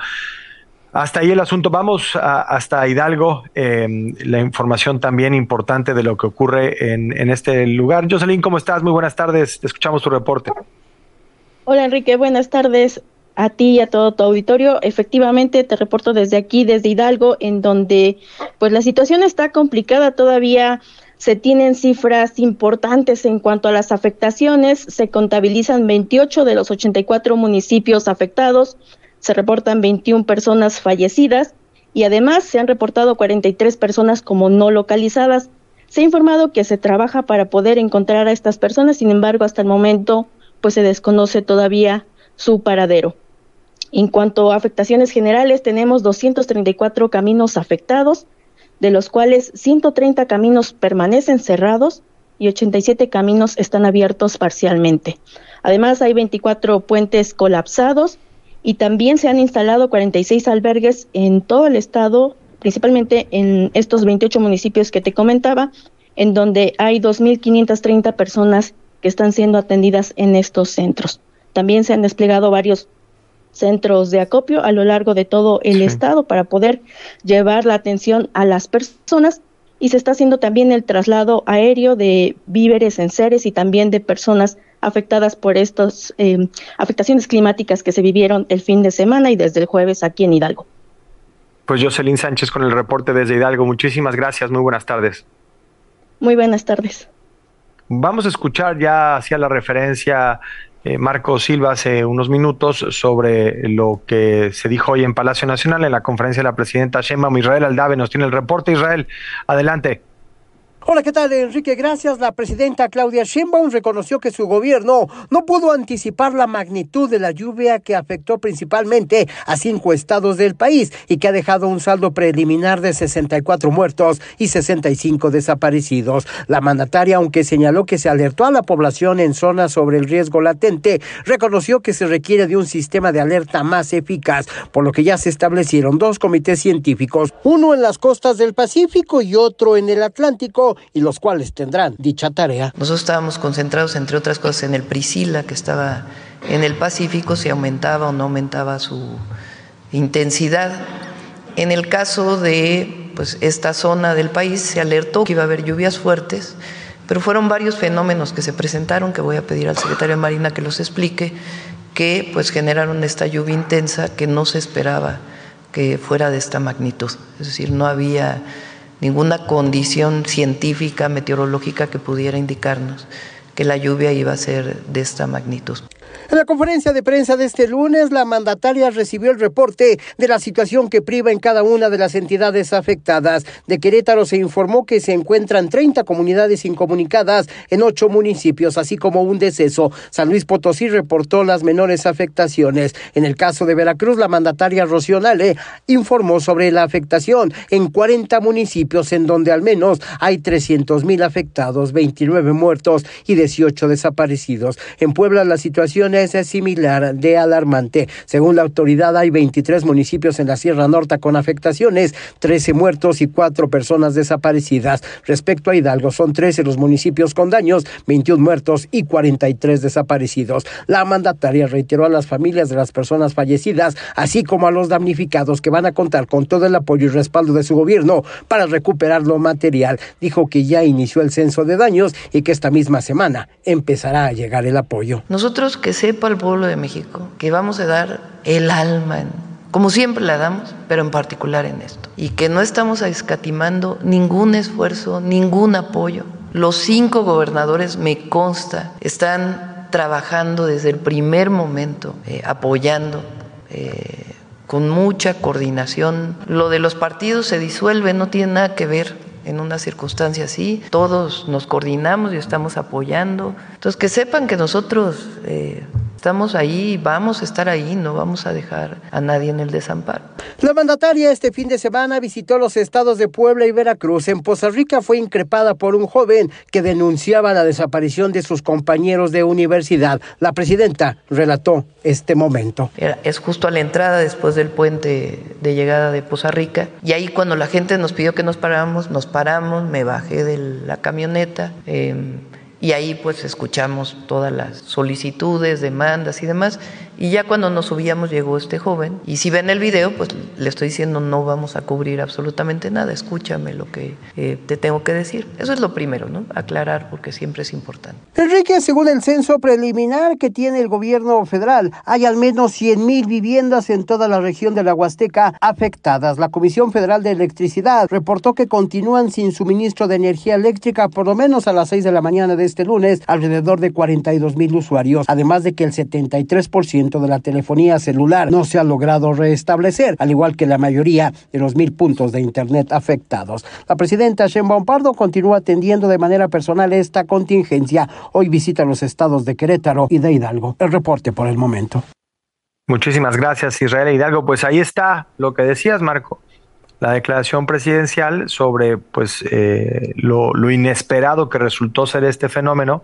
hasta ahí el asunto. Vamos a, hasta Hidalgo, eh, la información también importante de lo que ocurre en, en este lugar. Jocelyn, ¿cómo estás? Muy buenas tardes, te escuchamos tu reporte. Hola Enrique, buenas tardes a ti y a todo tu auditorio. Efectivamente, te reporto desde aquí, desde Hidalgo, en donde pues la situación está complicada todavía. Se tienen cifras importantes en cuanto a las afectaciones, se contabilizan veintiocho de los ochenta y cuatro municipios afectados, se reportan veintiuna personas fallecidas y además se han reportado cuarenta y tres personas como no localizadas. Se ha informado que se trabaja para poder encontrar a estas personas, sin embargo, hasta el momento pues se desconoce todavía su paradero. En cuanto a afectaciones generales, tenemos doscientos treinta y cuatro caminos afectados, de los cuales ciento treinta caminos permanecen cerrados y ochenta y siete caminos están abiertos parcialmente. Además, hay veinticuatro puentes colapsados y también se han instalado cuarenta y seis albergues en todo el estado principalmente en estos veintiocho municipios que te comentaba, en donde hay dos mil quinientas treinta personas que están siendo atendidas en estos centros. También se han desplegado varios centros de acopio a lo largo de todo el sí. estado para poder llevar la atención a las personas, y se está haciendo también el traslado aéreo de víveres, enseres y también de personas afectadas por estas eh, afectaciones climáticas que se vivieron el fin de semana y desde el jueves aquí en Hidalgo. Pues Jocelyn Sánchez con el reporte desde Hidalgo. Muchísimas gracias, muy buenas tardes. Muy buenas tardes. Vamos a escuchar ya hacia la referencia eh, Marco Silva hace unos minutos sobre lo que se dijo hoy en Palacio Nacional en la conferencia de la presidenta Sheinbaum. Israel Aldave nos tiene el reporte. Israel, adelante. Hola, ¿qué tal, Enrique? Gracias. La presidenta Claudia Sheinbaum reconoció que su gobierno no pudo anticipar la magnitud de la lluvia que afectó principalmente a cinco estados del país y que ha dejado un saldo preliminar de sesenta y cuatro muertos y sesenta y cinco desaparecidos. La mandataria, aunque señaló que se alertó a la población en zonas sobre el riesgo latente, reconoció que se requiere de un sistema de alerta más eficaz, por lo que ya se establecieron dos comités científicos, uno en las costas del Pacífico y otro en el Atlántico, y los cuales tendrán dicha tarea. Nosotros estábamos concentrados, entre otras cosas, en el Priscila, que estaba en el Pacífico, si aumentaba o no aumentaba su intensidad. En el caso de pues, esta zona del país, se alertó que iba a haber lluvias fuertes, pero fueron varios fenómenos que se presentaron, que voy a pedir al secretario de Marina que los explique, que pues generaron esta lluvia intensa que no se esperaba que fuera de esta magnitud. Es decir, no había ninguna condición científica, meteorológica que pudiera indicarnos que la lluvia iba a ser de esta magnitud. En la conferencia de prensa de este lunes, la mandataria recibió el reporte de la situación que priva en cada una de las entidades afectadas. De Querétaro se informó que se encuentran treinta comunidades incomunicadas en ocho municipios, así como un deceso. San Luis Potosí reportó las menores afectaciones. En el caso de Veracruz, la mandataria Rocío Nale informó sobre la afectación en cuarenta municipios, en donde al menos hay trescientos mil afectados, veintinueve muertos y dieciocho desaparecidos. En Puebla, la situación es similar de alarmante. Según la autoridad, hay veintitrés municipios en la Sierra Norte con afectaciones, trece muertos y cuatro personas desaparecidas. Respecto a Hidalgo, son trece los municipios con daños, veintiún muertos y cuarenta y tres desaparecidos. La mandataria reiteró a las familias de las personas fallecidas, así como a los damnificados, que van a contar con todo el apoyo y respaldo de su gobierno para recuperar lo material. Dijo que ya inició el censo de daños y que esta misma semana empezará a llegar el apoyo. Nosotros, que sepa el pueblo de México que vamos a dar el alma, en, como siempre la damos, pero en particular en esto, y que no estamos escatimando ningún esfuerzo, ningún apoyo. Los cinco gobernadores, me consta, están trabajando desde el primer momento, eh, apoyando, eh, con mucha coordinación. Lo de los partidos se disuelve, no tiene nada que ver. En una circunstancia así, todos nos coordinamos y estamos apoyando. Entonces, que sepan que nosotros eh, estamos ahí, vamos a estar ahí, no vamos a dejar a nadie en el desamparo. La mandataria este fin de semana visitó los estados de Puebla y Veracruz. En Poza Rica fue increpada por un joven que denunciaba la desaparición de sus compañeros de universidad. La presidenta relató este momento. Era, es justo a la entrada después del puente de llegada de Poza Rica, y ahí cuando la gente nos pidió que nos paráramos, nos paramos, me bajé de la camioneta, eh, y ahí pues escuchamos todas las solicitudes, demandas y demás, y ya cuando nos subíamos llegó este joven, y si ven el video, pues le estoy diciendo no vamos a cubrir absolutamente nada, escúchame lo que eh, te tengo que decir. Eso es lo primero, ¿no? Aclarar, porque siempre es importante. Enrique, según el censo preliminar que tiene el gobierno federal, hay al menos cien mil viviendas en toda la región de la Huasteca afectadas. La Comisión Federal de Electricidad reportó que continúan sin suministro de energía eléctrica por lo menos a las seis de la mañana de este lunes, alrededor de cuarenta y dos mil usuarios, además de que el setenta y tres por ciento de la telefonía celular no se ha logrado restablecer, al igual que la mayoría de los mil puntos de internet afectados. La presidenta Sheinbaum Pardo continúa atendiendo de manera personal esta contingencia. Hoy visita los estados de Querétaro y de Hidalgo. El reporte por el momento. Muchísimas gracias, Israel Hidalgo. Pues ahí está lo que decías, Marco. La declaración presidencial sobre pues eh, lo, lo inesperado que resultó ser este fenómeno.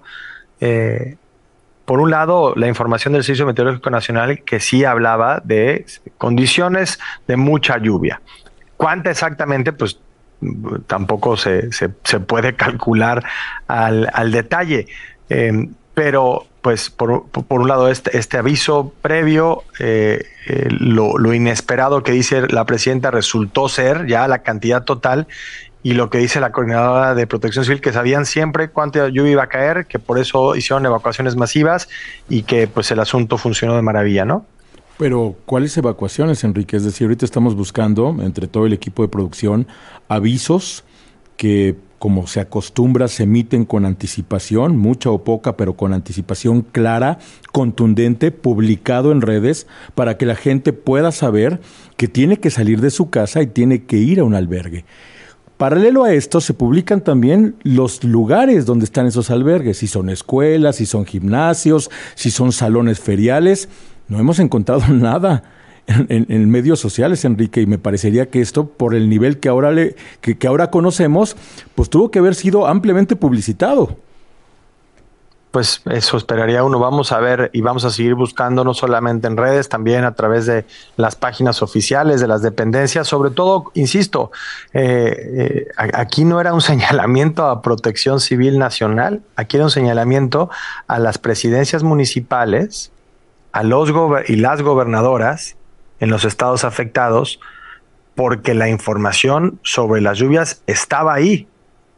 Eh, por un lado, la información del Servicio Meteorológico Nacional, que sí hablaba de condiciones de mucha lluvia. ¿Cuánta exactamente? Pues tampoco se, se, se puede calcular al, al detalle. Eh, pero, pues, por, por un lado, este, este aviso previo, eh, eh, lo, lo inesperado que dice la presidenta resultó ser ya la cantidad total, y lo que dice la coordinadora de Protección Civil, que sabían siempre cuánta lluvia iba a caer, que por eso hicieron evacuaciones masivas y que pues el asunto funcionó de maravilla, ¿no? Pero, ¿cuáles evacuaciones, Enrique? Es decir, ahorita estamos buscando, entre todo el equipo de producción, avisos que, como se acostumbra, se emiten con anticipación, mucha o poca, pero con anticipación clara, contundente, publicado en redes, para que la gente pueda saber que tiene que salir de su casa y tiene que ir a un albergue. Paralelo a esto, se publican también los lugares donde están esos albergues, si son escuelas, si son gimnasios, si son salones feriales. No hemos encontrado nada en, en, en medios sociales, Enrique, y me parecería que esto, por el nivel que ahora, le, que, que ahora conocemos, pues tuvo que haber sido ampliamente publicitado. Pues eso esperaría uno. Vamos a ver y vamos a seguir buscando, no solamente en redes, también a través de las páginas oficiales de las dependencias. Sobre todo, insisto, eh, eh, aquí no era un señalamiento a Protección Civil Nacional, aquí era un señalamiento a las presidencias municipales, a los gober- y las gobernadoras en los estados afectados, porque la información sobre las lluvias estaba ahí.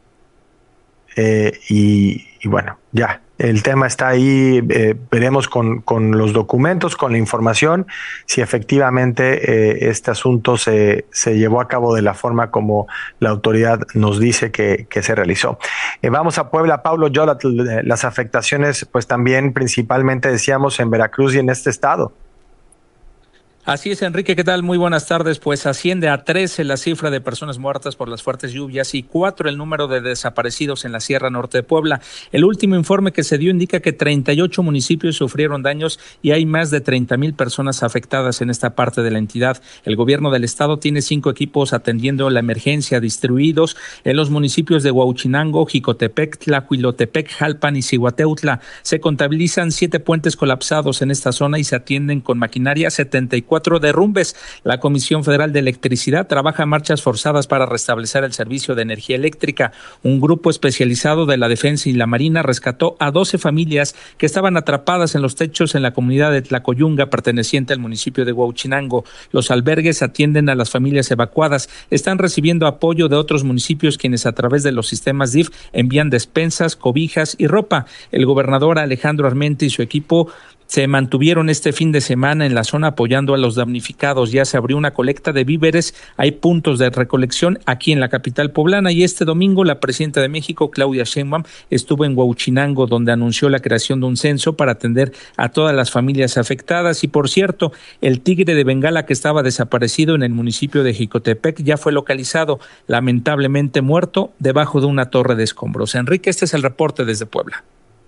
Eh, y, y bueno, ya, el tema está ahí, eh, veremos con, con los documentos, con la información, si efectivamente eh, este asunto se, se llevó a cabo de la forma como la autoridad nos dice que, que se realizó. Eh, vamos a Puebla, Paulo Yolatl, las afectaciones pues también principalmente decíamos en Veracruz y en este estado. Así es, Enrique, ¿qué tal? Muy buenas tardes. Pues asciende a trece la cifra de personas muertas por las fuertes lluvias y cuatro el número de desaparecidos en la Sierra Norte de Puebla. El último informe que se dio indica que treinta y ocho municipios sufrieron daños y hay más de treinta mil personas afectadas en esta parte de la entidad. El gobierno del estado tiene cinco equipos atendiendo la emergencia distribuidos en los municipios de Huauchinango, Jicotepec, Tlahuilotepec, Jalpan y Cihuateutla. Se contabilizan siete puentes colapsados en esta zona y se atienden con maquinaria setenta y cuatro derrumbes. La Comisión Federal de Electricidad trabaja en marchas forzadas para restablecer el servicio de energía eléctrica. Un grupo especializado de la Defensa y la Marina rescató a doce familias que estaban atrapadas en los techos en la comunidad de Tlacoyunga, perteneciente al municipio de Huauchinango. Los albergues atienden a las familias evacuadas. Están recibiendo apoyo de otros municipios, quienes a través de los sistemas D I F envían despensas, cobijas y ropa. El gobernador Alejandro Armenta y su equipo se mantuvieron este fin de semana en la zona apoyando a los damnificados. Ya se abrió una colecta de víveres, hay puntos de recolección aquí en la capital poblana y este domingo la presidenta de México, Claudia Sheinbaum, estuvo en Huauchinango, donde anunció la creación de un censo para atender a todas las familias afectadas. Y por cierto, el tigre de Bengala que estaba desaparecido en el municipio de Jicotepec ya fue localizado, lamentablemente muerto debajo de una torre de escombros. Enrique, este es el reporte desde Puebla.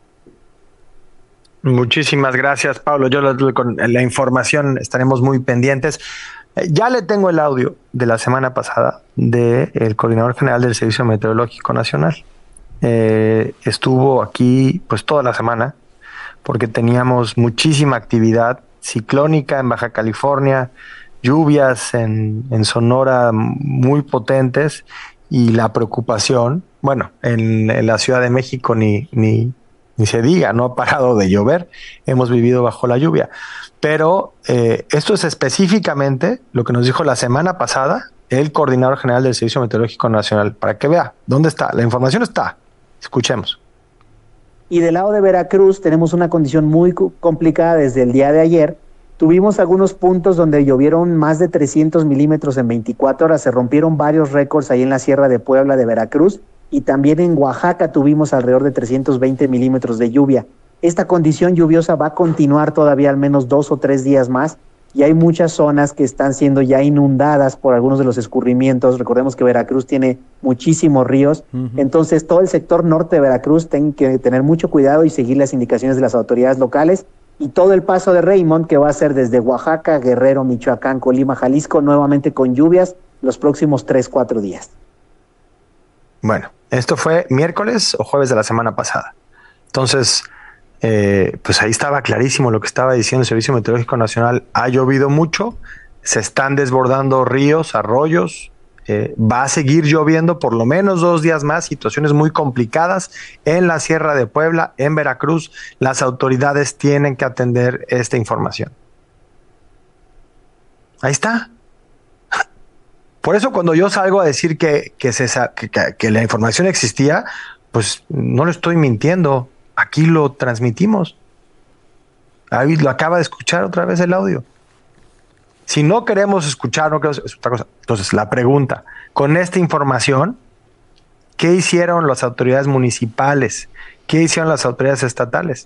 Muchísimas gracias, Pablo. Yo con la información estaremos muy pendientes. Ya le tengo el audio de la semana pasada del coordinador general del Servicio Meteorológico Nacional. Eh, estuvo aquí pues toda la semana porque teníamos muchísima actividad ciclónica en Baja California, lluvias en, en Sonora muy potentes y la preocupación, bueno, en, en la Ciudad de México ni, ni Ni se diga, no ha parado de llover, hemos vivido bajo la lluvia. Pero eh, esto es específicamente lo que nos dijo la semana pasada el coordinador general del Servicio Meteorológico Nacional, para que vea dónde está. La información está. Escuchemos. Y del lado de Veracruz tenemos una condición muy complicada desde el día de ayer. Tuvimos algunos puntos donde llovieron más de trescientos milímetros en veinticuatro horas, se rompieron varios récords ahí en la Sierra de Puebla de Veracruz. Y también en Oaxaca tuvimos alrededor de trescientos veinte milímetros de lluvia. Esta condición lluviosa va a continuar todavía al menos dos o tres días más y hay muchas zonas que están siendo ya inundadas por algunos de los escurrimientos. Recordemos que Veracruz tiene muchísimos ríos, uh-huh. Entonces todo el sector norte de Veracruz tiene que tener mucho cuidado y seguir las indicaciones de las autoridades locales, y todo el paso de Raymond, que va a ser desde Oaxaca, Guerrero, Michoacán, Colima, Jalisco, nuevamente con lluvias los próximos tres, cuatro días. Bueno, esto fue miércoles o jueves de la semana pasada. Entonces, eh, pues ahí estaba clarísimo lo que estaba diciendo el Servicio Meteorológico Nacional. Ha llovido mucho, se están desbordando ríos, arroyos, Eh, va a seguir lloviendo por lo menos dos días más, situaciones muy complicadas en la Sierra de Puebla, en Veracruz. Las autoridades tienen que atender esta información. Ahí está. Por eso cuando yo salgo a decir que, que, se, que, que la información existía, pues no lo estoy mintiendo. Aquí lo transmitimos. Ahí lo acaba de escuchar otra vez el audio. Si no queremos escuchar, no queremos, es otra cosa. Entonces, la pregunta, con esta información, ¿qué hicieron las autoridades municipales? ¿Qué hicieron las autoridades estatales?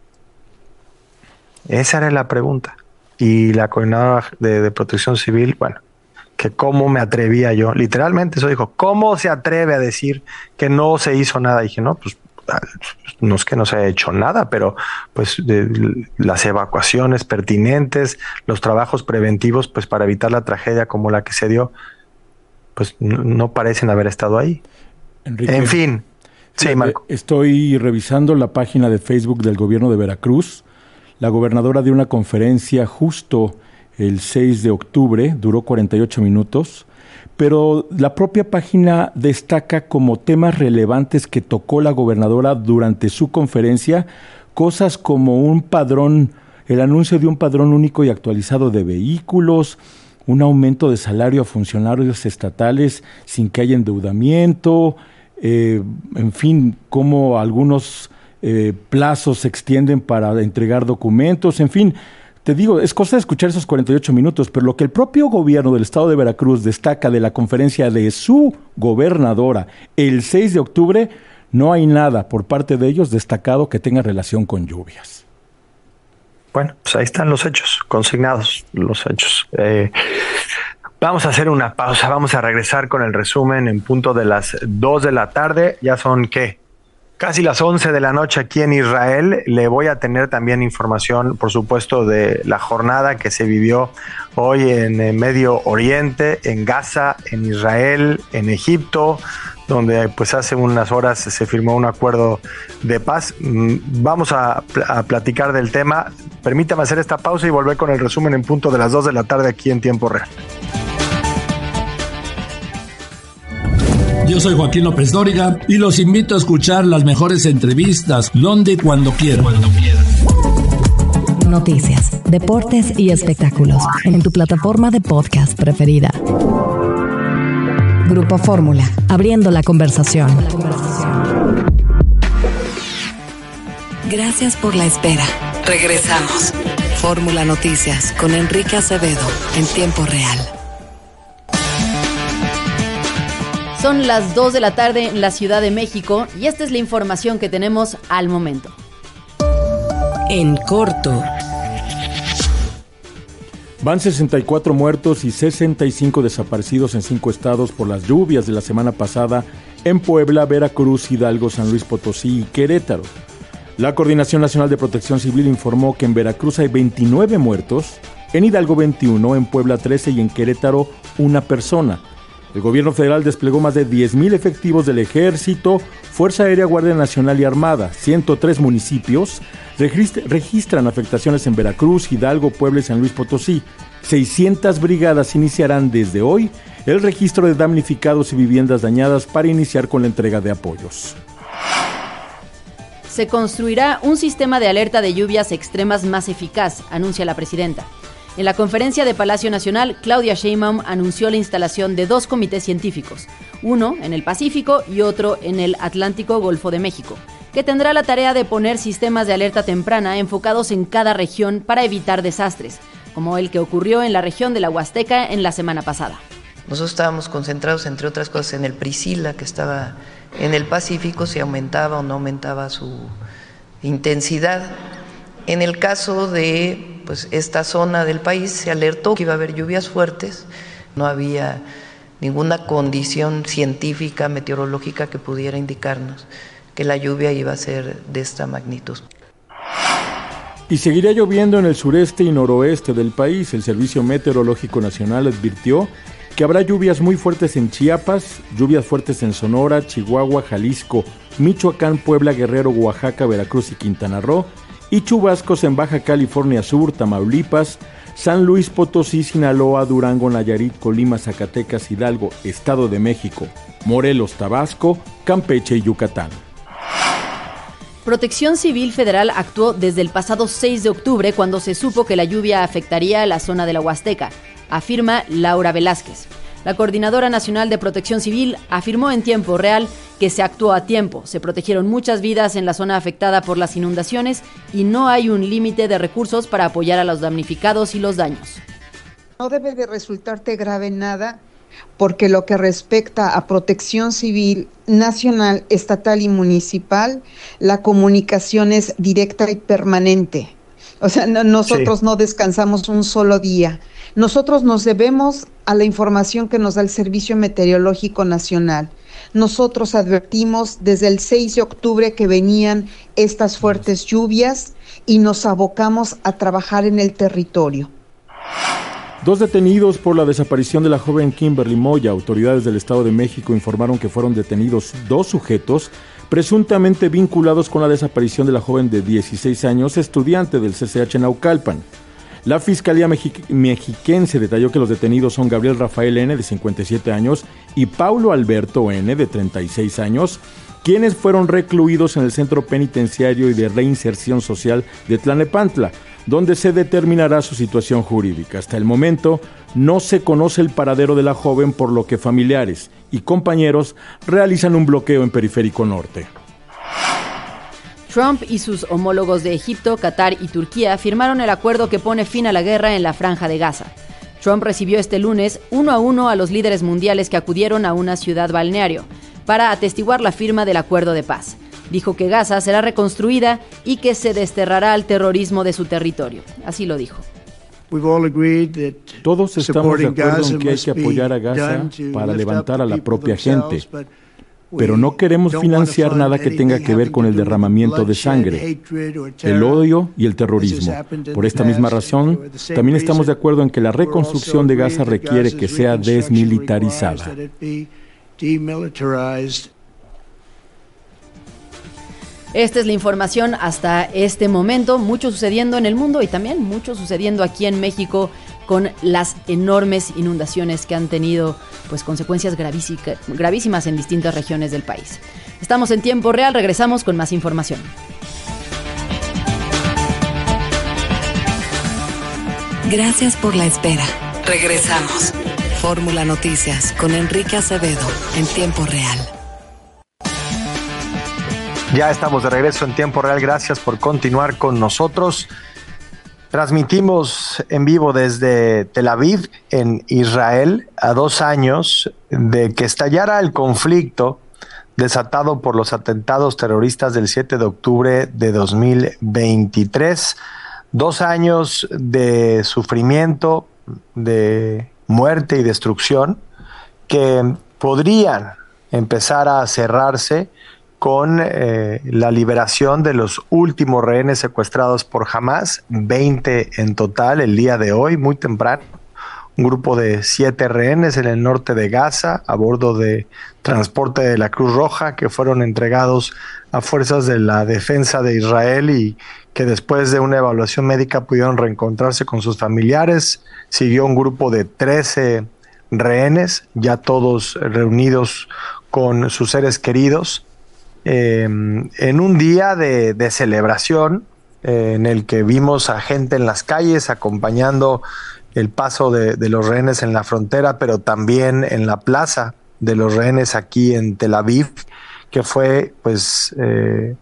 Esa era la pregunta. Y la coordinadora de, de Protección Civil, bueno, que cómo me atrevía yo, literalmente eso dijo, ¿cómo se atreve a decir que no se hizo nada? Y dije, no, pues no es que no se haya hecho nada, pero pues de, las evacuaciones pertinentes, los trabajos preventivos, pues para evitar la tragedia como la que se dio, pues no, no parecen haber estado ahí. Enrique, en fin, sí, Marco. Estoy revisando la página de Facebook del gobierno de Veracruz. La gobernadora dio una conferencia justo el seis de octubre, duró cuarenta y ocho minutos, pero la propia página destaca como temas relevantes que tocó la gobernadora durante su conferencia, cosas como un padrón, el anuncio de un padrón único y actualizado de vehículos, un aumento de salario a funcionarios estatales sin que haya endeudamiento, eh, en fin, cómo algunos eh, plazos se extienden para entregar documentos, en fin. Te digo, es cosa de escuchar esos cuarenta y ocho minutos, pero lo que el propio gobierno del estado de Veracruz destaca de la conferencia de su gobernadora el seis de octubre, no hay nada por parte de ellos destacado que tenga relación con lluvias. Bueno, pues ahí están los hechos, consignados los hechos. Eh, vamos a hacer una pausa, vamos a regresar con el resumen en punto de las dos de la tarde. Ya son, ¿qué? Casi las once de la noche aquí en Israel. Le voy a tener también información, por supuesto, de la jornada que se vivió hoy en el Medio Oriente, en Gaza, en Israel, en Egipto, donde pues hace unas horas se firmó un acuerdo de paz. Vamos a, a platicar del tema. Permítame hacer esta pausa y volver con el resumen en punto de las dos de la tarde aquí en tiempo real. Yo soy Joaquín López Dóriga y los invito a escuchar las mejores entrevistas donde y cuando quieran. Noticias, deportes y espectáculos en tu plataforma de podcast preferida. Grupo Fórmula, abriendo la conversación. Gracias por la espera. Regresamos. Fórmula Noticias con Enrique Acevedo en tiempo real. Son las dos de la tarde en la Ciudad de México y esta es la información que tenemos al momento. En corto. Van sesenta y cuatro muertos y sesenta y cinco desaparecidos en cinco estados por las lluvias de la semana pasada en Puebla, Veracruz, Hidalgo, San Luis Potosí y Querétaro. La Coordinación Nacional de Protección Civil informó que en Veracruz hay veintinueve muertos, en Hidalgo veintiuno, en Puebla trece y en Querétaro una persona. El gobierno federal desplegó más de diez mil efectivos del Ejército, Fuerza Aérea, Guardia Nacional y Armada. ciento tres municipios registran afectaciones en Veracruz, Hidalgo, Puebla y San Luis Potosí. seiscientas brigadas iniciarán desde hoy el registro de damnificados y viviendas dañadas para iniciar con la entrega de apoyos. Se construirá un sistema de alerta de lluvias extremas más eficaz, anuncia la presidenta. En la conferencia de Palacio Nacional, Claudia Sheinbaum anunció la instalación de dos comités científicos, uno en el Pacífico y otro en el Atlántico Golfo de México, que tendrá la tarea de poner sistemas de alerta temprana enfocados en cada región para evitar desastres, como el que ocurrió en la región de la Huasteca en la semana pasada. Nosotros estábamos concentrados, entre otras cosas, en el Priscila, que estaba en el Pacífico, si aumentaba o no aumentaba su intensidad. En el caso de pues, esta zona del país, se alertó que iba a haber lluvias fuertes, no había ninguna condición científica, meteorológica que pudiera indicarnos que la lluvia iba a ser de esta magnitud. Y seguirá lloviendo en el sureste y noroeste del país. El Servicio Meteorológico Nacional advirtió que habrá lluvias muy fuertes en Chiapas, lluvias fuertes en Sonora, Chihuahua, Jalisco, Michoacán, Puebla, Guerrero, Oaxaca, Veracruz y Quintana Roo, y chubascos en Baja California Sur, Tamaulipas, San Luis Potosí, Sinaloa, Durango, Nayarit, Colima, Zacatecas, Hidalgo, Estado de México, Morelos, Tabasco, Campeche y Yucatán. Protección Civil Federal actuó desde el pasado seis de octubre cuando se supo que la lluvia afectaría a la zona de la Huasteca, afirma Laura Velázquez. La Coordinadora Nacional de Protección Civil afirmó en tiempo real que se actuó a tiempo, se protegieron muchas vidas en la zona afectada por las inundaciones y no hay un límite de recursos para apoyar a los damnificados y los daños. No debe de resultarte grave nada, porque lo que respecta a protección civil nacional, estatal y municipal, la comunicación es directa y permanente. O sea, no, nosotros sí. no descansamos un solo día. Nosotros nos debemos a la información que nos da el Servicio Meteorológico Nacional. Nosotros advertimos desde el seis de octubre que venían estas fuertes lluvias y nos abocamos a trabajar en el territorio. Dos detenidos por la desaparición de la joven Kimberly Moya. Autoridades del Estado de México informaron que fueron detenidos dos sujetos presuntamente vinculados con la desaparición de la joven de dieciséis años, estudiante del C C H Naucalpan. La Fiscalía Mexi- Mexiquense detalló que los detenidos son Gabriel Rafael N., de cincuenta y siete años, y Paulo Alberto N., de treinta y seis años, quienes fueron recluidos en el Centro Penitenciario y de Reinserción Social de Tlalnepantla, donde se determinará su situación jurídica. Hasta el momento no se conoce el paradero de la joven, por lo que familiares y compañeros realizan un bloqueo en Periférico Norte. Trump y sus homólogos de Egipto, Qatar y Turquía firmaron el acuerdo que pone fin a la guerra en la Franja de Gaza. Trump recibió este lunes uno a uno a los líderes mundiales que acudieron a una ciudad balneario para atestiguar la firma del acuerdo de paz. Dijo que Gaza será reconstruida y que se desterrará al terrorismo de su territorio. Así lo dijo. Todos estamos de acuerdo en que hay que apoyar a Gaza para levantar a la propia gente, pero no queremos financiar nada que tenga que ver con el derramamiento de sangre, el odio y el terrorismo. Por esta misma razón, también estamos de acuerdo en que la reconstrucción de Gaza requiere que sea desmilitarizada. Esta es la información hasta este momento, mucho sucediendo en el mundo y también mucho sucediendo aquí en México con las enormes inundaciones que han tenido pues consecuencias gravísimas en distintas regiones del país. Estamos en tiempo real, regresamos con más información. Gracias por la espera. Regresamos. Fórmula Noticias con Enrique Acevedo en tiempo real. Ya estamos de regreso en tiempo real. Gracias por continuar con nosotros. Transmitimos en vivo desde Tel Aviv, en Israel, a dos años de que estallara el conflicto desatado por los atentados terroristas del siete de octubre de dos mil veintitrés. Dos años de sufrimiento, de muerte y destrucción que podrían empezar a cerrarse con eh, la liberación de los últimos rehenes secuestrados por Hamás, veinte en total el día de hoy, muy temprano. Un grupo de siete rehenes en el norte de Gaza, a bordo de transporte de la Cruz Roja, que fueron entregados a fuerzas de la defensa de Israel y que después de una evaluación médica pudieron reencontrarse con sus familiares. Siguió un grupo de trece rehenes, ya todos reunidos con sus seres queridos. Eh, en un día de, de celebración eh, en el que vimos a gente en las calles acompañando el paso de, de los rehenes en la frontera, pero también en la plaza de los rehenes aquí en Tel Aviv, que fue pues eh,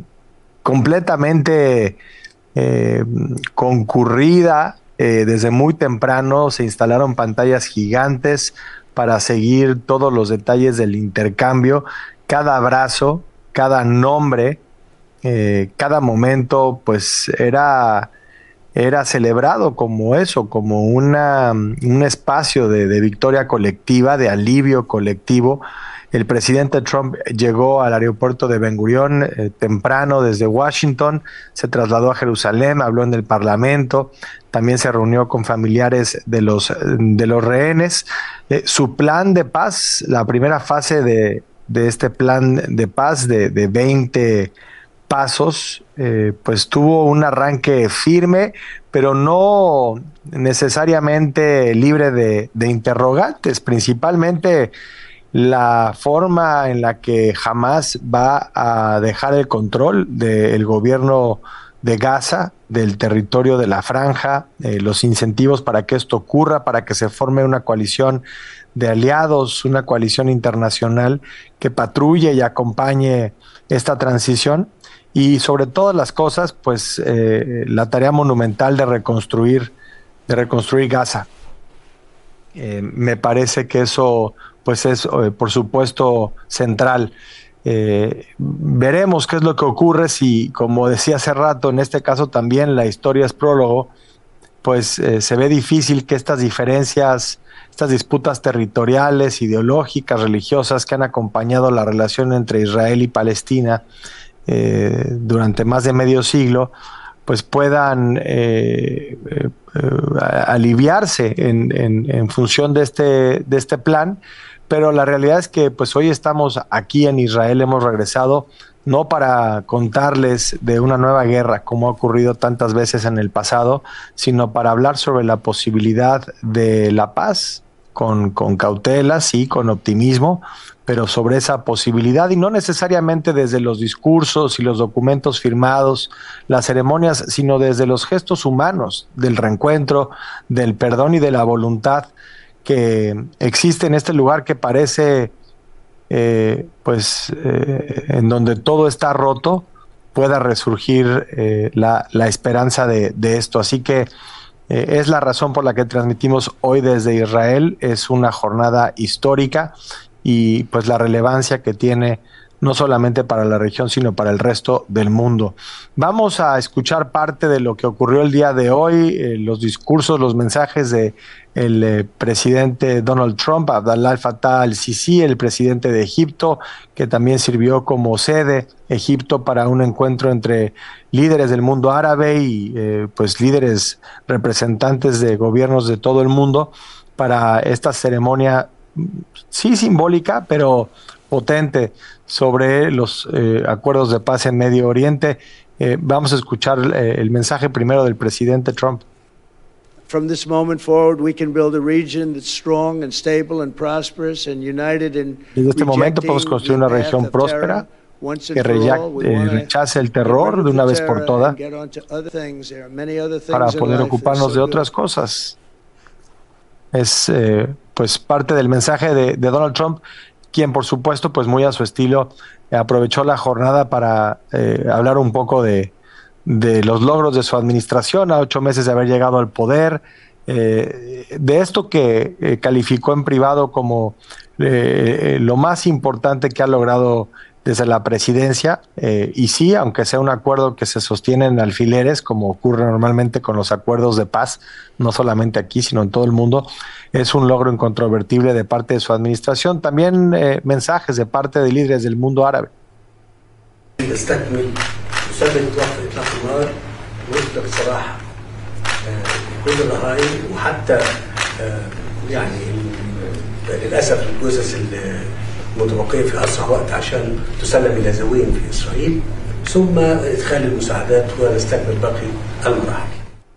completamente eh, concurrida. Eh, desde muy temprano se instalaron pantallas gigantes para seguir todos los detalles del intercambio, cada abrazo, cada nombre, eh, cada momento, pues era, era celebrado como eso, como una, un espacio de, de victoria colectiva, de alivio colectivo. El presidente Trump llegó al aeropuerto de Ben Gurión eh, temprano desde Washington, se trasladó a Jerusalén, habló en el Parlamento, también se reunió con familiares de los, de los rehenes. Eh, su plan de paz, la primera fase de de este plan de paz de, de veinte pasos, eh, pues tuvo un arranque firme, pero no necesariamente libre de, de interrogantes, principalmente la forma en la que Hamás va a dejar el control del gobierno de Gaza, del territorio de la franja, eh, los incentivos para que esto ocurra, para que se forme una coalición de aliados, una coalición internacional que patrulle y acompañe esta transición, y sobre todas las cosas, pues eh, la tarea monumental de reconstruir, de reconstruir Gaza. Eh, me parece que eso pues es eh, por supuesto central. Eh, veremos qué es lo que ocurre si, como decía hace rato, en este caso también la historia es prólogo, pues eh, se ve difícil que estas diferencias, estas disputas territoriales, ideológicas, religiosas que han acompañado la relación entre Israel y Palestina eh, durante más de medio siglo, pues puedan eh, eh, aliviarse en, en, en función de este, de este plan. Pero la realidad es que pues hoy estamos aquí en Israel, hemos regresado no para contarles de una nueva guerra como ha ocurrido tantas veces en el pasado, sino para hablar sobre la posibilidad de la paz, con, con cautela, sí, con optimismo, pero sobre esa posibilidad, y no necesariamente desde los discursos y los documentos firmados, las ceremonias, sino desde los gestos humanos, del reencuentro, del perdón y de la voluntad que existe en este lugar que parece, eh, pues, eh, en donde todo está roto, pueda resurgir eh, la, la esperanza de, de esto. Así que eh, es la razón por la que transmitimos hoy desde Israel. Es una jornada histórica y pues la relevancia que tiene no solamente para la región, sino para el resto del mundo. Vamos a escuchar parte de lo que ocurrió el día de hoy, eh, los discursos, los mensajes de el eh, presidente Donald Trump, Abdallah al-Fattah al-Sisi, el presidente de Egipto, que también sirvió como sede Egipto para un encuentro entre líderes del mundo árabe y eh, pues líderes representantes de gobiernos de todo el mundo para esta ceremonia, sí simbólica, pero potente, sobre los eh, acuerdos de paz en Medio Oriente. Eh, vamos a escuchar eh, el mensaje primero del presidente Trump. From this moment forward, we can build a region that's strong and stable and prosperous and united in Desde este momento podemos construir una región próspera que rechace el terror de una vez por todas para poder ocuparnos de otras cosas. Es eh, pues parte del mensaje de, de Donald Trump, quien por supuesto, pues muy a su estilo, aprovechó la jornada para eh, hablar un poco de, de los logros de su administración a ocho meses de haber llegado al poder, eh, de esto que eh, calificó en privado como eh, lo más importante que ha logrado desde la presidencia, eh, y sí, aunque sea un acuerdo que se sostiene en alfileres, como ocurre normalmente con los acuerdos de paz, no solamente aquí, sino en todo el mundo, es un logro incontrovertible de parte de su administración. También eh, mensajes de parte de líderes del mundo árabe. متبقية في أسرع وقت عشان تسلم إلى ذويهم في إسرائيل ثم إدخال المساعدات ونستكمل باقي المراحل.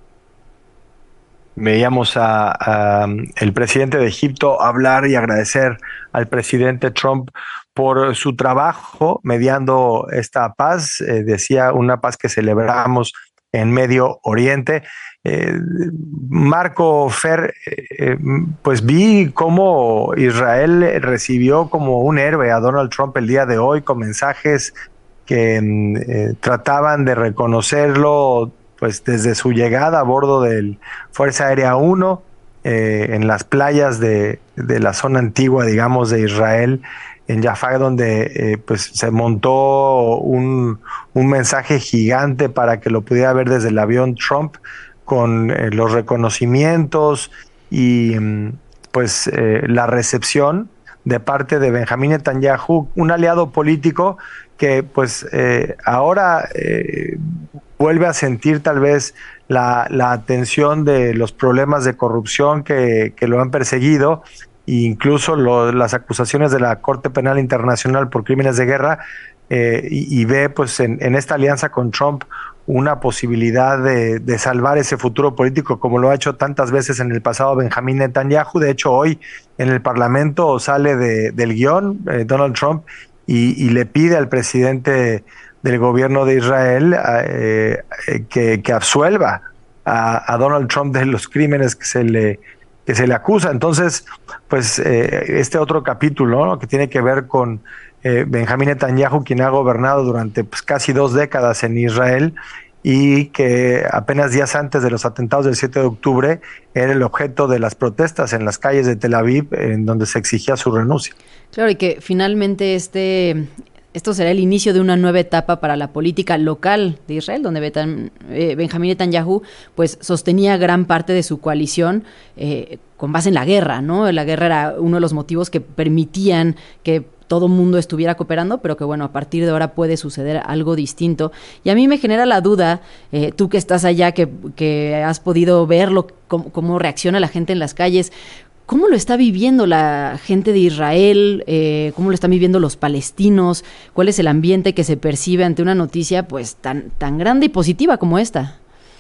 Veíamos a, a el presidente de Egipto hablar y agradecer al presidente Trump por su trabajo mediando esta paz. Eh, decía, una paz que celebramos en Medio Oriente. Eh, Marco, Fer, eh, pues vi cómo Israel recibió como un héroe a Donald Trump el día de hoy, con mensajes que eh, trataban de reconocerlo pues desde su llegada a bordo del Fuerza Aérea uno eh, en las playas de, de la zona antigua, digamos, de Israel, en Jaffa, donde eh, pues se montó un, un mensaje gigante para que lo pudiera ver desde el avión Trump, con eh, los reconocimientos y pues eh, la recepción de parte de Benjamín Netanyahu, un aliado político que pues eh, ahora eh, vuelve a sentir tal vez la, la atención de los problemas de corrupción que, que lo han perseguido, e incluso lo, las acusaciones de la Corte Penal Internacional por crímenes de guerra, eh, y, y ve pues en, en esta alianza con Trump una posibilidad de, de salvar ese futuro político, como lo ha hecho tantas veces en el pasado Benjamín Netanyahu. De hecho, hoy en el Parlamento sale de, del guión eh, Donald Trump y, y le pide al presidente del gobierno de Israel eh, eh, que, que absuelva a, a Donald Trump de los crímenes que se le que se le acusa. Entonces, pues eh, este otro capítulo, ¿no?, que tiene que ver con Eh, Benjamín Netanyahu, quien ha gobernado durante pues, casi dos décadas en Israel y que apenas días antes de los atentados del siete de octubre era el objeto de las protestas en las calles de Tel Aviv, en donde se exigía su renuncia. Claro, y que finalmente este... Esto será el inicio de una nueva etapa para la política local de Israel, donde Betan, eh, Benjamín Netanyahu pues sostenía gran parte de su coalición eh, con base en la guerra, ¿no? La guerra era uno de los motivos que permitían que todo mundo estuviera cooperando, pero que bueno, a partir de ahora puede suceder algo distinto. Y a mí me genera la duda, eh, tú que estás allá, que, que has podido verlo, cómo, cómo reacciona la gente en las calles, ¿cómo lo está viviendo la gente de Israel? Eh, ¿Cómo lo están viviendo los palestinos? ¿Cuál es el ambiente que se percibe ante una noticia pues tan, tan grande y positiva como esta?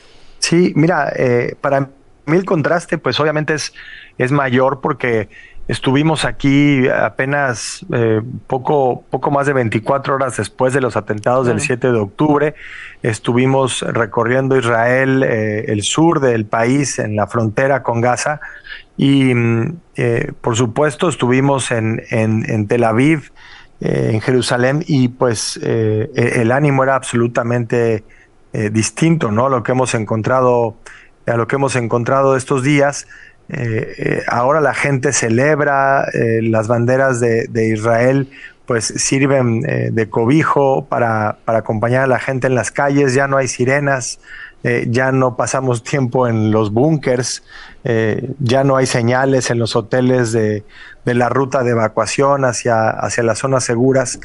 Sí, mira, eh, para mí el contraste pues obviamente es, es mayor porque estuvimos aquí apenas eh, poco, poco más de veinticuatro horas después de los atentados del siete de octubre. Estuvimos recorriendo Israel, eh, el sur del país, en la frontera con Gaza. Y eh, por supuesto estuvimos en, en, en Tel Aviv, eh, en Jerusalén, y pues eh, el ánimo era absolutamente eh, distinto, ¿no? Lo que hemos encontrado, a lo que hemos encontrado estos días. Eh, eh, ahora la gente celebra, eh, las banderas de, de Israel pues sirven eh, de cobijo para, para acompañar a la gente en las calles. Ya no hay sirenas, eh, ya no pasamos tiempo en los búnkers, eh, ya no hay señales en los hoteles de, de la ruta de evacuación hacia, hacia las zonas seguras.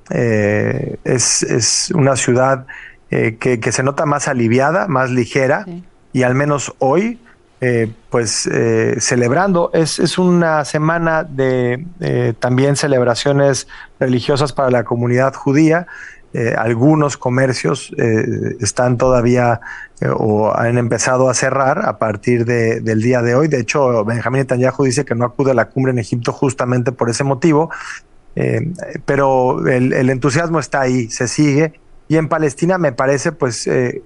Eh, es, es una ciudad eh, que, que se nota más aliviada, más ligera, sí. Y al menos hoy Eh, pues eh, celebrando. Es, es una semana de eh, también celebraciones religiosas para la comunidad judía. Eh, algunos comercios eh, están todavía eh, o han empezado a cerrar a partir de, del día de hoy. De hecho, Benjamín Netanyahu dice que no acude a la cumbre en Egipto justamente por ese motivo. Eh, pero el, el entusiasmo está ahí, se sigue. Y en Palestina me parece pues eh,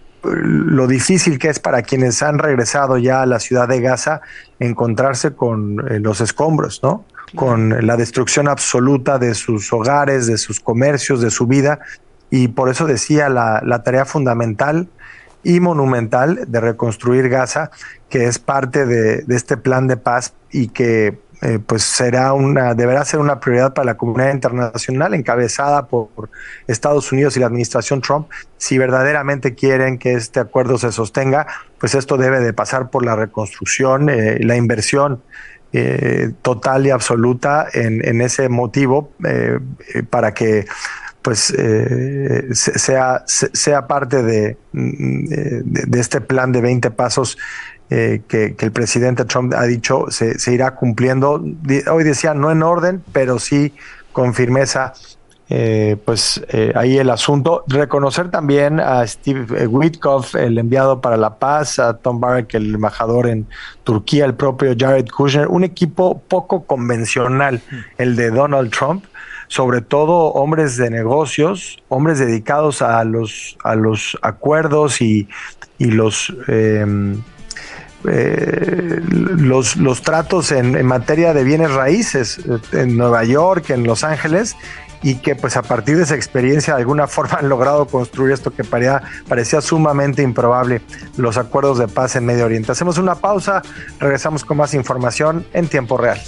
lo difícil que es para quienes han regresado ya a la ciudad de Gaza encontrarse con eh, los escombros, ¿no? Con la destrucción absoluta de sus hogares, de sus comercios, de su vida. Y por eso decía la, la tarea fundamental y monumental de reconstruir Gaza, que es parte de, de este plan de paz y que eh, pues será una, deberá ser una prioridad para la comunidad internacional encabezada por, por Estados Unidos y la administración Trump. Si verdaderamente quieren que este acuerdo se sostenga, pues esto debe de pasar por la reconstrucción, eh, la inversión eh, total y absoluta en, en ese motivo eh, para que pues eh, sea, sea parte de, de, de este plan de veinte pasos eh, que, que el presidente Trump ha dicho se, se irá cumpliendo. Hoy decía no en orden, pero sí con firmeza. Eh, pues eh, ahí el asunto. Reconocer también a Steve Witkoff, el enviado para la paz, a Tom Barrack, el embajador en Turquía, el propio Jared Kushner, un equipo poco convencional, el de Donald Trump, sobre todo hombres de negocios, hombres dedicados a los, a los acuerdos y, y los... Eh, Eh, los, los tratos en, en materia de bienes raíces en Nueva York, en Los Ángeles, y que pues a partir de esa experiencia de alguna forma han logrado construir esto que parecía, parecía sumamente improbable, los acuerdos de paz en Medio Oriente. Hacemos una pausa, regresamos con más información en tiempo real.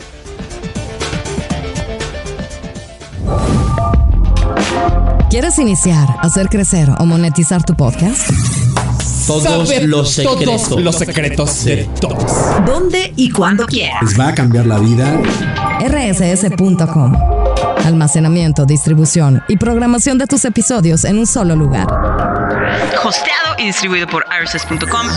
¿Quieres iniciar, hacer crecer o monetizar tu podcast? Todos Saber los secretos. Todos los secretos de todos. ¿Dónde y cuándo quieras? ¿Les va a cambiar la vida? R S S punto com. Almacenamiento, distribución y programación de tus episodios en un solo lugar. Hosteado y distribuido por R S S punto com.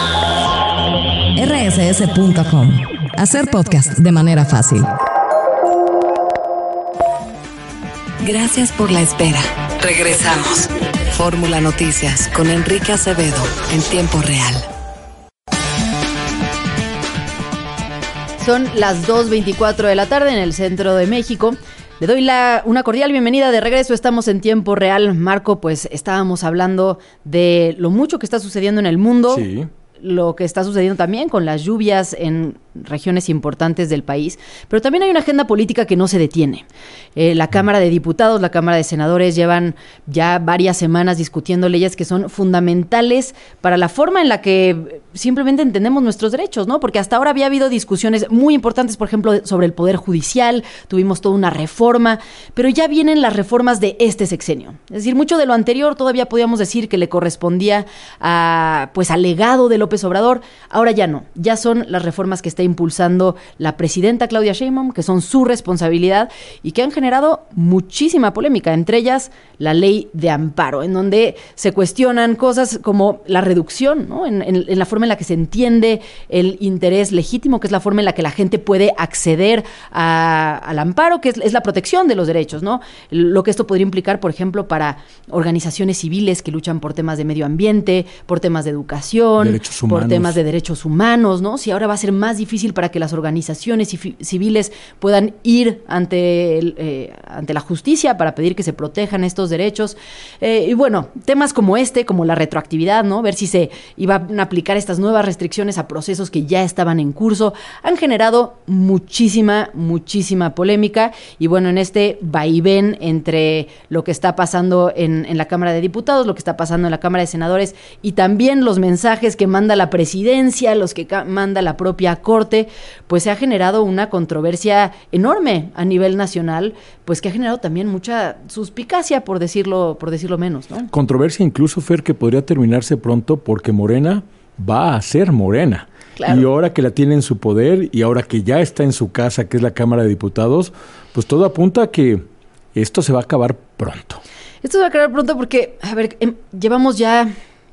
R S S punto com. Hacer podcast de manera fácil. Gracias por la espera. Regresamos. Fórmula Noticias con Enrique Acevedo en tiempo real. Son las dos veinticuatro de la tarde en el centro de México. Le doy la, una cordial bienvenida de regreso. Estamos en tiempo real. Marco, pues estábamos hablando de lo mucho que está sucediendo en el mundo. Sí. Lo que está sucediendo también con las lluvias en regiones importantes del país, pero también hay una agenda política que no se detiene. Eh, la Cámara de Diputados, la Cámara de Senadores llevan ya varias semanas discutiendo leyes que son fundamentales para la forma en la que simplemente entendemos nuestros derechos, ¿no? Porque hasta ahora había habido discusiones muy importantes, por ejemplo, sobre el Poder Judicial, tuvimos toda una reforma, pero ya vienen las reformas de este sexenio. Es decir, mucho de lo anterior todavía podíamos decir que le correspondía a, pues, al legado de López Obrador, ahora ya no, ya son las reformas que está impulsando la presidenta Claudia Sheinbaum, que son su responsabilidad y que han generado muchísima polémica, entre ellas la ley de amparo, en donde se cuestionan cosas como la reducción, ¿no? en, en, en la forma en la que se entiende el interés legítimo, que es la forma en la que la gente puede acceder a, al amparo, que es, es la protección de los derechos, ¿no? Lo que esto podría implicar, por ejemplo, para organizaciones civiles que luchan por temas de medio ambiente, por temas de educación, derechos humanos, por temas de derechos humanos, ¿no? Si ahora va a ser más difícil para que las organizaciones civiles puedan ir ante, el, eh, ante la justicia para pedir que se protejan estos derechos. Eh, y bueno, temas como este, como la retroactividad, ¿no? Ver si se iban a aplicar estas nuevas restricciones a procesos que ya estaban en curso, han generado muchísima, muchísima polémica. Y bueno, en este vaivén entre lo que está pasando en, en la Cámara de Diputados, lo que está pasando en la Cámara de Senadores y también los mensajes que manda la presidencia, los que ca- manda la propia Corte, pues se ha generado una controversia enorme a nivel nacional, pues que ha generado también mucha suspicacia, por decirlo, por decirlo menos, ¿no? Controversia incluso, Fer, que podría terminarse pronto porque Morena va a ser Morena. Claro. Y ahora que la tiene en su poder y ahora que ya está en su casa, que es la Cámara de Diputados, pues todo apunta a que esto se va a acabar pronto. Esto se va a acabar pronto porque, a ver, eh, llevamos ya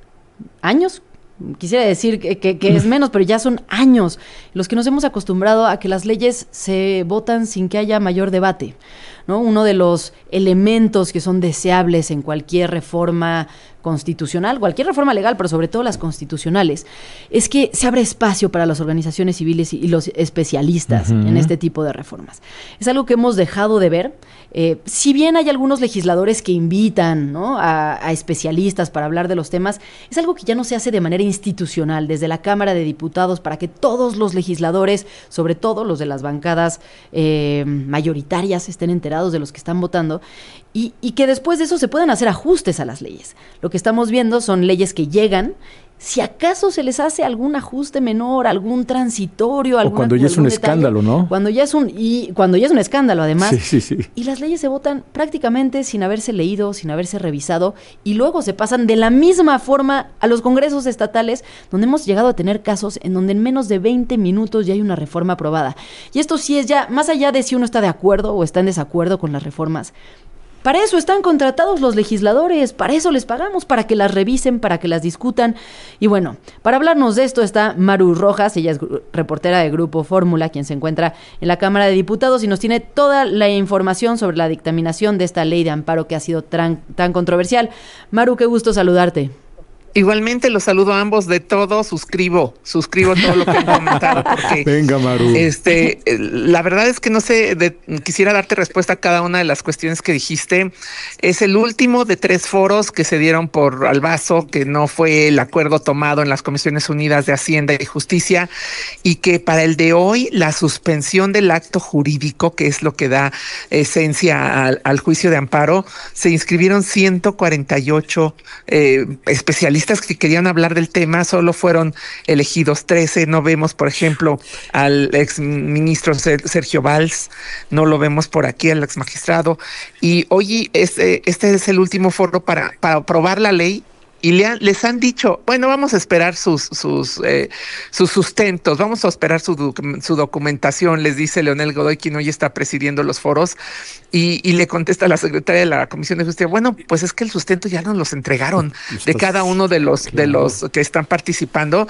años. Quisiera decir que, que, que es menos, pero ya son años los que nos hemos acostumbrado a que las leyes se votan sin que haya mayor debate, ¿no? Uno de los elementos que son deseables en cualquier reforma constitucional, cualquier reforma legal, pero sobre todo las constitucionales, es que se abre espacio para las organizaciones civiles y, y los especialistas uh-huh. en este tipo de reformas. Es algo que hemos dejado de ver. Eh, si bien hay algunos legisladores que invitan, ¿no? a, a especialistas para hablar de los temas, es algo que ya no se hace de manera institucional desde la Cámara de Diputados para que todos los legisladores, sobre todo los de las bancadas eh, mayoritarias, estén enterados de los que están votando y, y que después de eso se puedan hacer ajustes a las leyes. Lo que estamos viendo son leyes que llegan, si acaso se les hace algún ajuste menor, algún transitorio, o alguna, cuando ya es un detalle, escándalo, ¿no? Cuando ya es un y cuando ya es un escándalo, además. Sí, sí, sí. Y las leyes se votan prácticamente sin haberse leído, sin haberse revisado, y luego se pasan de la misma forma a los congresos estatales, donde hemos llegado a tener casos en donde en menos de veinte minutos ya hay una reforma aprobada. Y esto sí es ya, más allá de si uno está de acuerdo o está en desacuerdo con las reformas, para eso están contratados los legisladores, para eso les pagamos, para que las revisen, para que las discutan. Y bueno, para hablarnos de esto está Maru Rojas, ella es reportera de Grupo Fórmula, quien se encuentra en la Cámara de Diputados y nos tiene toda la información sobre la dictaminación de esta ley de amparo que ha sido tan, tan controversial. Maru, qué gusto saludarte. Igualmente los saludo a ambos de todo, suscribo, suscribo todo lo que han comentado porque venga, Maru. Este, la verdad es que no sé, de, quisiera darte respuesta a cada una de las cuestiones que dijiste. Es el último de tres foros que se dieron por albazo, que no fue el acuerdo tomado en las Comisiones Unidas de Hacienda y Justicia, y que para el de hoy la suspensión del acto jurídico, que es lo que da esencia al, al juicio de amparo, se inscribieron ciento cuarenta y ocho eh, especialistas que querían hablar del tema, solo fueron elegidos trece. No vemos, por ejemplo, al ex ministro Sergio Valls, no lo vemos por aquí, al ex magistrado. Y hoy este, este es el último foro para, para aprobar la ley y le han, les han dicho, bueno, vamos a esperar sus sus eh, sus sustentos, vamos a esperar su, docu- su documentación, les dice Leonel Godoy, quien hoy está presidiendo los foros, y, y le contesta la secretaria de la Comisión de Justicia, bueno, pues es que el sustento ya nos los entregaron de cada uno de los de los que están participando,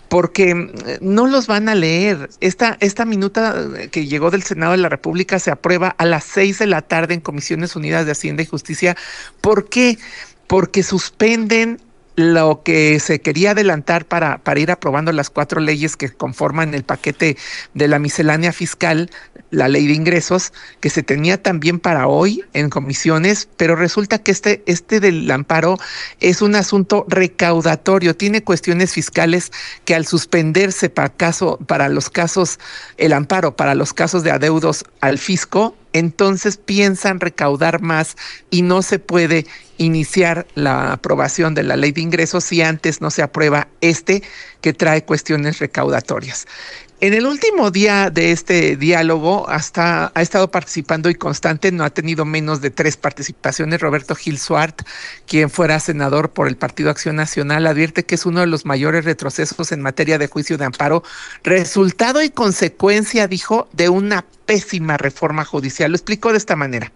porque no los van a leer. Esta, esta minuta que llegó del Senado de la República se aprueba a las seis de la tarde en Comisiones Unidas de Hacienda y Justicia. ¿Por qué? Porque suspenden lo que se quería adelantar para, para ir aprobando las cuatro leyes que conforman el paquete de la miscelánea fiscal, la ley de ingresos, que se tenía también para hoy en comisiones, pero resulta que este, este del amparo es un asunto recaudatorio, tiene cuestiones fiscales que al suspenderse para, caso, para los casos, el amparo para los casos de adeudos al fisco, entonces piensan recaudar más y no se puede iniciar la aprobación de la ley de ingresos si antes no se aprueba este que trae cuestiones recaudatorias. En el último día de este diálogo hasta ha estado participando y constante, no ha tenido menos de tres participaciones. Roberto Gil Suart, quien fuera senador por el Partido Acción Nacional, advierte que es uno de los mayores retrocesos en materia de juicio de amparo, resultado y consecuencia, dijo, de una pésima reforma judicial. Lo explicó de esta manera.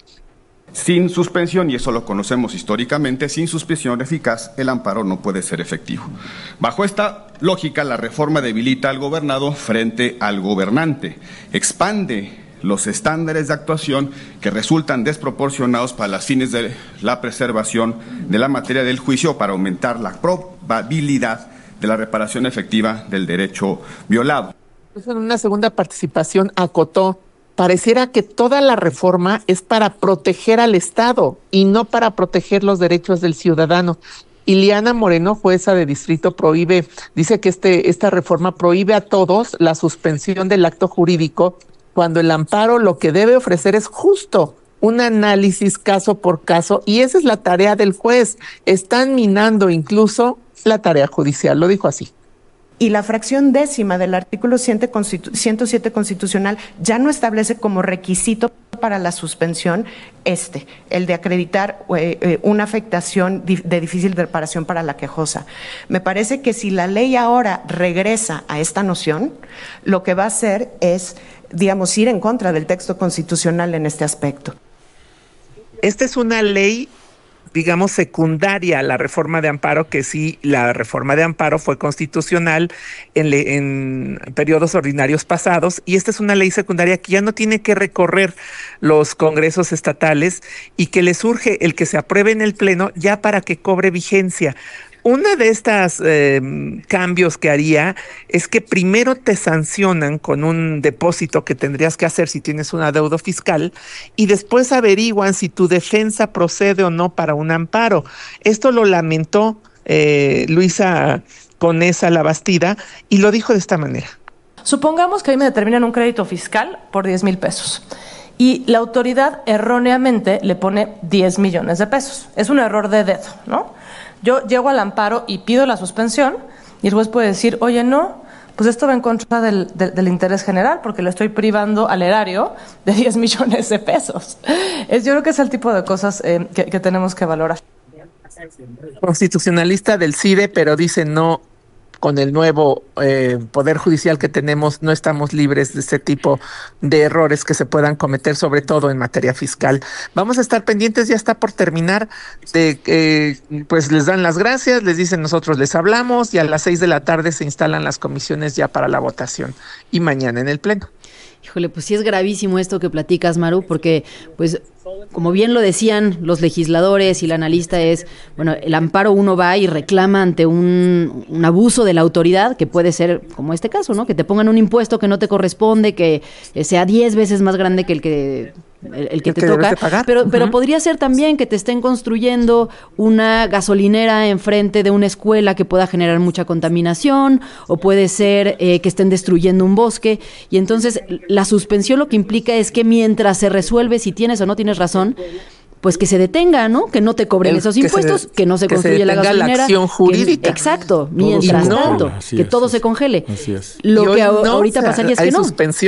Sin suspensión, y eso lo conocemos históricamente, sin suspensión eficaz, el amparo no puede ser efectivo. Bajo esta lógica, la reforma debilita al gobernado frente al gobernante, expande los estándares de actuación que resultan desproporcionados para los fines de la preservación de la materia del juicio para aumentar la probabilidad de la reparación efectiva del derecho violado. En una segunda participación acotó: pareciera que toda la reforma es para proteger al Estado y no para proteger los derechos del ciudadano. Ileana Moreno, jueza de distrito, prohíbe, dice que este, esta reforma prohíbe a todos la suspensión del acto jurídico, cuando el amparo lo que debe ofrecer es justo un análisis caso por caso, y esa es la tarea del juez. Están minando incluso la tarea judicial, lo dijo así. Y la fracción décima del artículo ciento siete constitucional ya no establece como requisito para la suspensión este, el de acreditar eh, eh, una afectación de difícil reparación para la quejosa. Me parece que si la ley ahora regresa a esta noción, lo que va a hacer es, digamos, ir en contra del texto constitucional en este aspecto. Esta es una ley, digamos, secundaria a la reforma de amparo, que sí, la reforma de amparo fue constitucional en, le, en periodos ordinarios pasados, y esta es una ley secundaria que ya no tiene que recorrer los congresos estatales y que le surge el que se apruebe en el Pleno ya para que cobre vigencia. Una de estas eh, cambios que haría es que primero te sancionan con un depósito que tendrías que hacer si tienes un adeudo fiscal, y después averiguan si tu defensa procede o no para un amparo. Esto lo lamentó eh, Luisa Conesa Labastida y lo dijo de esta manera. Supongamos que a mí me determinan un crédito fiscal por diez mil pesos. Y la autoridad erróneamente le pone diez millones de pesos. Es un error de dedo, ¿no? Yo llego al amparo y pido la suspensión, y el juez puede decir, oye, no, pues esto va en contra del, del, del interés general, porque le estoy privando al erario de diez millones de pesos. Es, yo creo que es el tipo de cosas eh, que, que tenemos que valorar. Constitucionalista del C I D E, pero dice no, con el nuevo eh, Poder Judicial que tenemos, no estamos libres de este tipo de errores que se puedan cometer, sobre todo en materia fiscal. Vamos a estar pendientes, ya está por terminar, de eh, pues les dan las gracias, les dicen nosotros les hablamos, y a las seis de la tarde se instalan las comisiones ya para la votación, y mañana en el Pleno. Híjole, pues sí es gravísimo esto que platicas, Maru, porque pues como bien lo decían los legisladores y la analista, es, bueno, el amparo uno va y reclama ante un, un abuso de la autoridad, que puede ser como este caso, ¿no? Que te pongan un impuesto que no te corresponde, que sea diez veces más grande que el que el, el que el te que toca, pagar. pero uh-huh. pero podría ser también que te estén construyendo una gasolinera enfrente de una escuela que pueda generar mucha contaminación, o puede ser eh, que estén destruyendo un bosque, y entonces la suspensión lo que implica es que mientras se resuelve si tienes o no tienes razón, pues que se detenga, ¿no? Que no te cobren el, esos impuestos, que, se, que no se que construye se la gasolinera. La acción jurídica. Que, exacto, mientras no, tanto, que es, todo se congele. Así es. Lo que no, ahorita pasaría es hay que no. suspensión.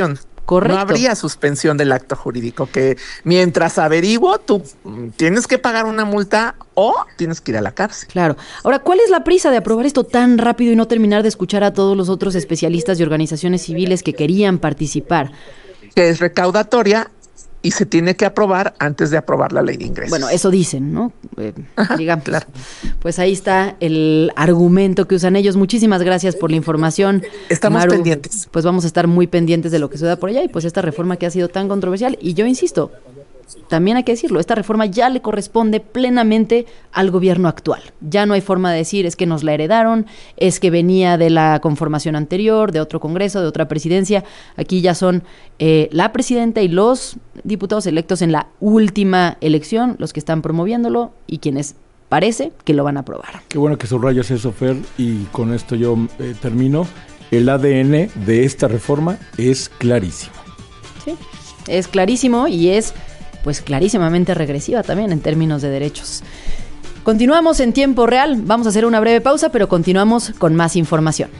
Correcto. No habría suspensión del acto jurídico, que mientras averiguo, tú tienes que pagar una multa o tienes que ir a la cárcel. Claro. Ahora, ¿cuál es la prisa de aprobar esto tan rápido y no terminar de escuchar a todos los otros especialistas y organizaciones civiles que querían participar? Que es recaudatoria y se tiene que aprobar antes de aprobar la ley de ingresos. Bueno, eso dicen, ¿no? Eh, Ajá, digamos, claro. Pues ahí está el argumento que usan ellos. Muchísimas gracias por la información. Estamos Maru. pendientes. Pues vamos a estar muy pendientes de lo que suceda por allá y pues esta reforma que ha sido tan controversial. Y yo insisto, también hay que decirlo, esta reforma ya le corresponde plenamente al gobierno actual. Ya no hay forma de decir es que nos la heredaron, es que venía de la conformación anterior, de otro congreso, de otra presidencia. Aquí ya son eh, la presidenta y los diputados electos en la última elección los que están promoviéndolo y quienes parece que lo van a aprobar. Qué bueno que subrayas eso, Fer, y con esto yo eh, termino. El A D N de esta reforma es clarísimo. Sí, es clarísimo y es pues clarísimamente regresiva también en términos de derechos. Continuamos en tiempo real, vamos a hacer una breve pausa, pero continuamos con más información.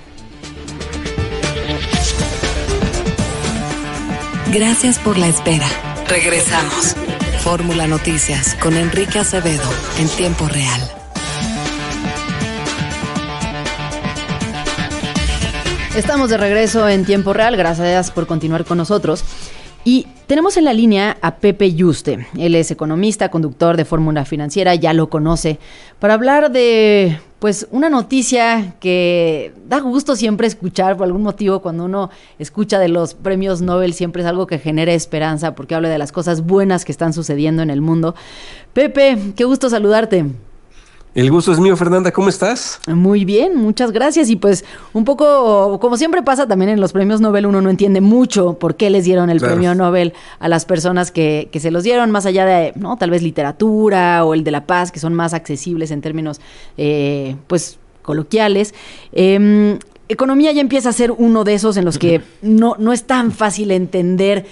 Gracias por la espera. Regresamos. Fórmula Noticias con Enrique Acevedo en tiempo real. Estamos de regreso en tiempo real, gracias por continuar con nosotros. Y tenemos en la línea a Pepe Yuste. Él es economista, conductor de Fórmula Financiera, ya lo conoce, para hablar de pues una noticia que da gusto siempre escuchar por algún motivo. Cuando uno escucha de los premios Nobel siempre es algo que genera esperanza porque habla de las cosas buenas que están sucediendo en el mundo. Pepe, qué gusto saludarte. El gusto es mío, Fernanda, ¿cómo estás? Muy bien, muchas gracias. Y pues un poco, como siempre pasa también en los premios Nobel, uno no entiende mucho por qué les dieron el claro. premio Nobel a las personas que, que se los dieron, más allá de, ¿no? Tal vez literatura o el de la paz, que son más accesibles en términos, eh, pues, coloquiales. Eh, economía ya empieza a ser uno de esos en los que no, no es tan fácil entender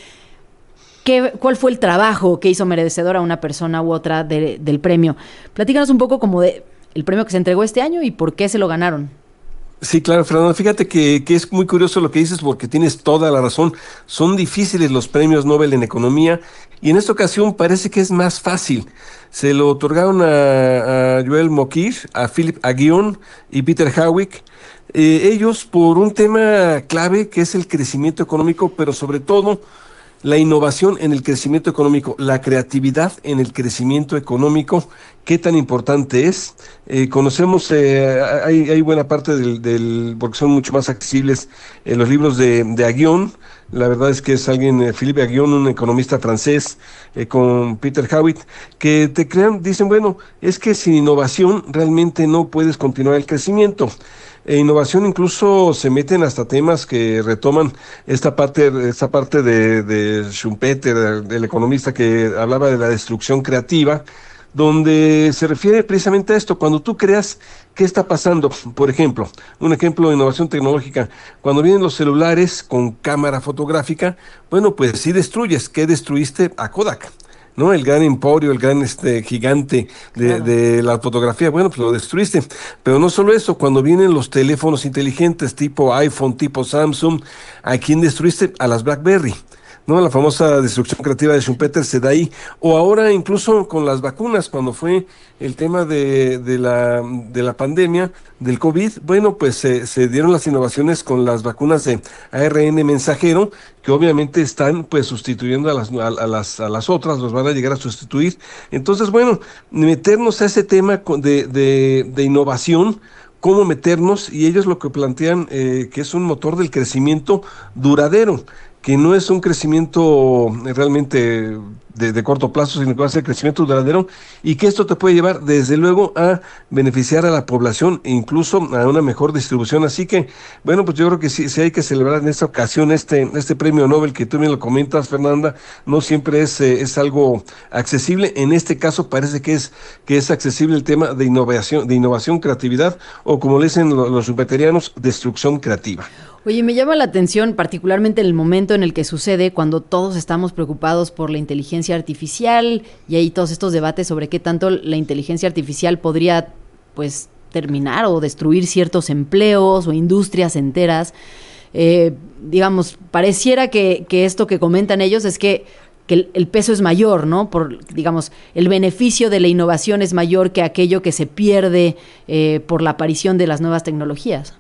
¿Qué, ¿Cuál fue el trabajo que hizo merecedor a una persona u otra de, del premio? Platícanos un poco como de el premio que se entregó este año y por qué se lo ganaron. Sí, claro, Fernando. Fíjate que, que es muy curioso lo que dices porque tienes toda la razón. Son difíciles los premios Nobel en economía y en esta ocasión parece que es más fácil. Se lo otorgaron a, a Joel Mokyr, a Philip Aghion y Peter Hawick. Eh, ellos por un tema clave que es el crecimiento económico, pero sobre todo la innovación en el crecimiento económico, la creatividad en el crecimiento económico, qué tan importante es. Eh, conocemos, eh, hay, hay buena parte del, del, porque son mucho más accesibles eh, los libros de, de Aghion. La verdad es que es alguien, eh, Philippe Aghion, un economista francés, eh, con Peter Hawick, que te crean, dicen, bueno, es que sin innovación realmente no puedes continuar el crecimiento. E innovación incluso se meten hasta temas que retoman esta parte, esta parte de, de Schumpeter, del economista que hablaba de la destrucción creativa, donde se refiere precisamente a esto. Cuando tú creas, ¿qué está pasando? Por ejemplo, un ejemplo de innovación tecnológica, cuando vienen los celulares con cámara fotográfica, bueno, pues sí destruyes. ¿Qué destruiste? A Kodak, ¿no? El gran emporio, el gran este gigante de, claro. de la fotografía, bueno, pues lo destruiste. Pero no solo eso, cuando vienen los teléfonos inteligentes tipo iPhone, tipo Samsung, ¿a quién destruiste? A las BlackBerry, ¿no? La famosa destrucción creativa de Schumpeter se da ahí. O ahora incluso con las vacunas, cuando fue el tema de, de, la, de la pandemia, del COVID, bueno, pues se, se dieron las innovaciones con las vacunas de A R N mensajero, que obviamente están pues sustituyendo a las, a, a las, a las otras, los van a llegar a sustituir. Entonces, bueno, meternos a ese tema de, de, de innovación, cómo meternos, y ellos lo que plantean eh, que es un motor del crecimiento duradero, que no es un crecimiento realmente de, de corto plazo, sino que va a ser crecimiento duradero, y que esto te puede llevar desde luego a beneficiar a la población e incluso a una mejor distribución. Así que, bueno, pues yo creo que sí, sí hay que celebrar en esta ocasión este, este premio Nobel que tú bien lo comentas, Fernanda. No siempre es, eh, es algo accesible. En este caso parece que es, que es accesible el tema de innovación, de innovación, creatividad, o como le dicen los, los vegetarianos, destrucción creativa. Oye, me llama la atención particularmente el momento en el que sucede, cuando todos estamos preocupados por la inteligencia artificial y hay todos estos debates sobre qué tanto la inteligencia artificial podría, pues, terminar o destruir ciertos empleos o industrias enteras. eh, digamos, pareciera que, que esto que comentan ellos es que, que el, el peso es mayor, ¿no? Por, digamos, el beneficio de la innovación es mayor que aquello que se pierde eh, por la aparición de las nuevas tecnologías.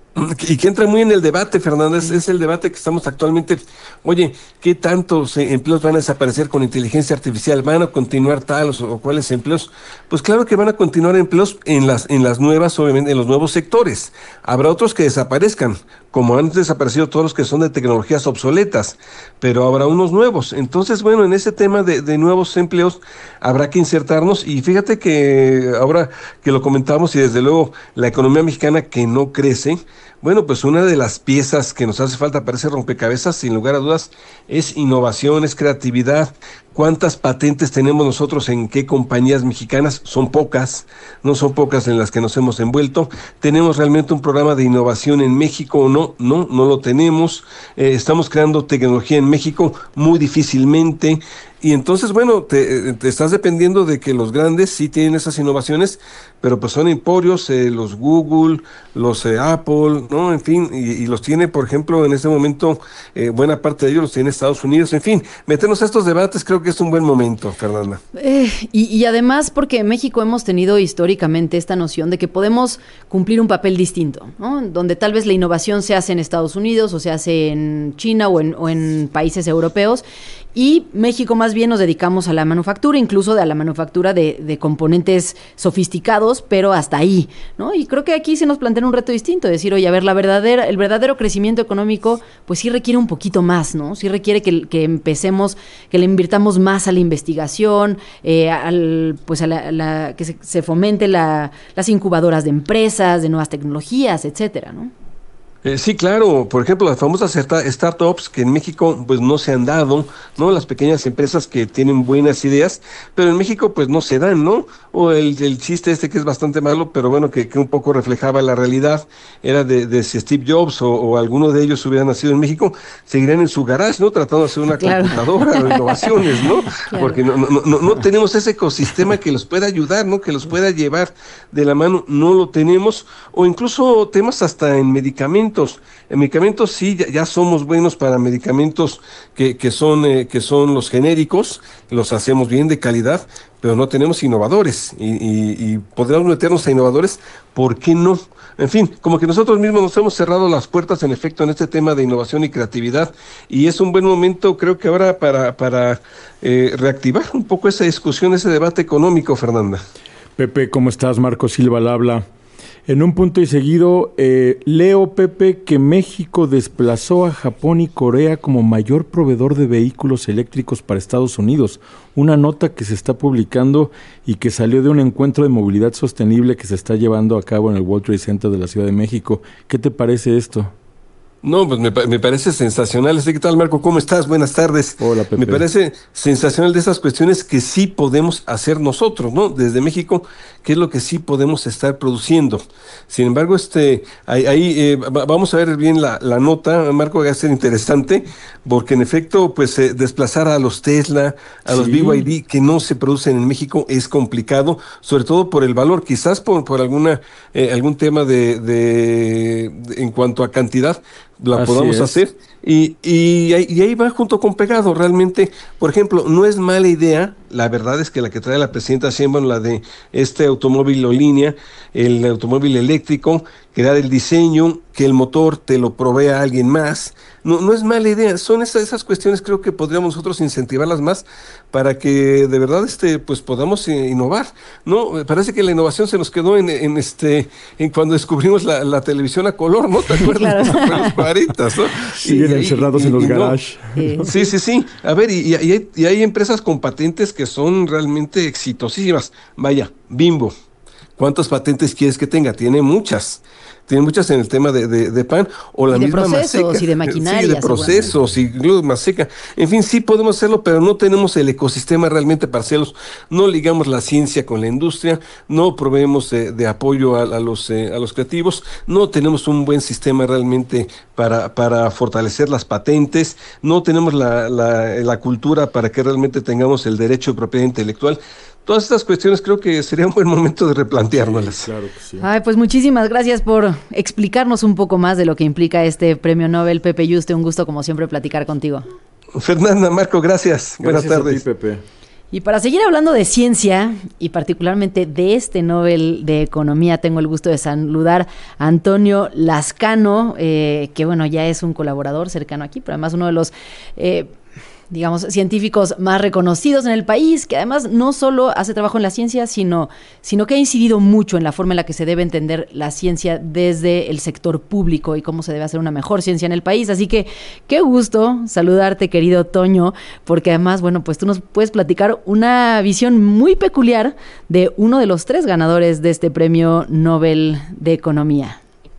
Y que entra muy en el debate, Fernández, es el debate que estamos actualmente. Oye, ¿qué tantos eh, empleos van a desaparecer con inteligencia artificial? ¿Van a continuar tales o, o cuáles empleos? Pues claro que van a continuar empleos en las, en las nuevas, obviamente, en los nuevos sectores. Habrá otros que desaparezcan, como han desaparecido todos los que son de tecnologías obsoletas, pero habrá unos nuevos. Entonces, bueno, en ese tema de, de nuevos empleos habrá que insertarnos, y fíjate que ahora que lo comentamos, y desde luego la economía mexicana que no crece, bueno, pues una de las piezas que nos hace falta para ese rompecabezas, sin lugar a dudas, es innovación, es creatividad. ¿Cuántas patentes tenemos nosotros en qué compañías mexicanas? Son pocas, no son pocas en las que nos hemos envuelto. ¿Tenemos realmente un programa de innovación en México o no? No, no lo tenemos. Eh, estamos creando tecnología en México muy difícilmente. Y entonces, bueno, te, te estás dependiendo de que los grandes sí tienen esas innovaciones, pero pues son emporios, eh, los Google, los eh, Apple, ¿no? En fin, y, y los tiene, por ejemplo, en este momento, eh, buena parte de ellos los tiene Estados Unidos. En fin, meternos a estos debates creo que es un buen momento, Fernanda. Eh, y, y además porque en México hemos tenido históricamente esta noción de que podemos cumplir un papel distinto, ¿no? Donde tal vez la innovación se hace en Estados Unidos o se hace en China o en, o en países europeos, y México más bien nos dedicamos a la manufactura, incluso a la manufactura de, de componentes sofisticados, pero hasta ahí, ¿no? Y creo que aquí se nos plantea un reto distinto, decir, oye, a ver, la verdadera, el verdadero crecimiento económico, pues sí requiere un poquito más, ¿no? Sí requiere que, que empecemos, que le invirtamos más a la investigación, eh, al, pues a la, la que se, se fomente la, las incubadoras de empresas, de nuevas tecnologías, etcétera, ¿no? Eh, sí, claro, por ejemplo, las famosas startups que en México pues no se han dado, ¿no? Las pequeñas empresas que tienen buenas ideas, pero en México pues no se dan, ¿no? O el, el chiste este que es bastante malo, pero bueno, que, que un poco reflejaba la realidad, era de, de si Steve Jobs o, o alguno de ellos hubiera nacido en México, seguirían en su garage, ¿no? Tratando de hacer una claro. computadora o innovaciones, ¿no? Claro. Porque no, no, no, no tenemos ese ecosistema que los pueda ayudar, ¿no? Que los pueda llevar de la mano, no lo tenemos, o incluso temas hasta en medicamentos. En medicamentos sí, ya, ya somos buenos para medicamentos que, que, son, eh, que son los genéricos, los hacemos bien de calidad, pero no tenemos innovadores, y, y, y podríamos meternos a innovadores, ¿por qué no? En fin, como que nosotros mismos nos hemos cerrado las puertas, en efecto, en este tema de innovación y creatividad, y es un buen momento, creo que ahora, para, para eh, reactivar un poco esa discusión, ese debate económico, Fernanda. Pepe, ¿cómo estás? Marco Silva al habla. En un punto y seguido, eh, leo, Pepe, que México desplazó a Japón y Corea como mayor proveedor de vehículos eléctricos para Estados Unidos. Una nota que se está publicando y que salió de un encuentro de movilidad sostenible que se está llevando a cabo en el World Trade Center de la Ciudad de México. ¿Qué te parece esto? No, pues me, me parece sensacional. ¿Qué tal, Marco? ¿Cómo estás? Buenas tardes. Hola, Pepe. Me parece sensacional de esas cuestiones que sí podemos hacer nosotros, ¿no? Desde México, ¿qué es lo que sí podemos estar produciendo? Sin embargo, este, ahí, ahí eh, vamos a ver bien la, la nota, Marco, va a ser interesante, porque en efecto, pues eh, desplazar a los Tesla, a sí. los B Y D, que no se producen en México, es complicado, sobre todo por el valor, quizás por, por alguna eh, algún tema de, de, de en cuanto a cantidad, la Así podamos es. hacer, y, y, y ahí va junto con pegado. Realmente, por ejemplo, no es mala idea, la verdad es que la que trae la presidenta Sheinbaum, la de este automóvil o línea, el automóvil eléctrico, que da el diseño, que el motor te lo provea alguien más, no, no es mala idea. Son esas, esas cuestiones, creo que podríamos nosotros incentivarlas más para que de verdad este pues podamos eh, innovar, ¿no? Parece que la innovación se nos quedó en, en este en cuando descubrimos la, la televisión a color, ¿no? ¿Te acuerdas? Claro. En los cuarenta, ¿no? Siguen encerrados y, en los garages. No. Sí, sí, sí. A ver, y, y, hay, y hay empresas con patentes que son realmente exitosísimas. Vaya, Bimbo. ¿Cuántas patentes quieres que tenga? Tiene muchas. Tiene muchas en el tema de, de, de pan, o la y de misma procesos Maseca. Y de maquinaria. Sí, de procesos y Maseca. En fin, sí podemos hacerlo, pero no tenemos el ecosistema realmente para hacerlos. No ligamos la ciencia con la industria, no proveemos de, de apoyo a, a, los, eh, a los creativos, no tenemos un buen sistema realmente para, para fortalecer las patentes, no tenemos la, la, la cultura para que realmente tengamos el derecho de propiedad intelectual. Todas estas cuestiones creo que sería un buen momento de replanteárnoslas. Claro que sí. Ay, pues muchísimas gracias por explicarnos un poco más de lo que implica este premio Nobel, Pepe Yuste. Un gusto, como siempre, platicar contigo. Fernanda, Marco, gracias. Gracias Buenas tardes. a ti, Pepe. Y para seguir hablando de ciencia, y particularmente de este Nobel de Economía, tengo el gusto de saludar a Antonio Lascano, eh, que bueno, ya es un colaborador cercano aquí, pero además uno de los... Eh, digamos, científicos más reconocidos en el país, que además no solo hace trabajo en la ciencia, sino, sino que ha incidido mucho en la forma en la que se debe entender la ciencia desde el sector público y cómo se debe hacer una mejor ciencia en el país. Así que qué gusto saludarte, querido Toño, porque además, bueno, pues tú nos puedes platicar una visión muy peculiar de uno de los tres ganadores de este premio Nobel de Economía.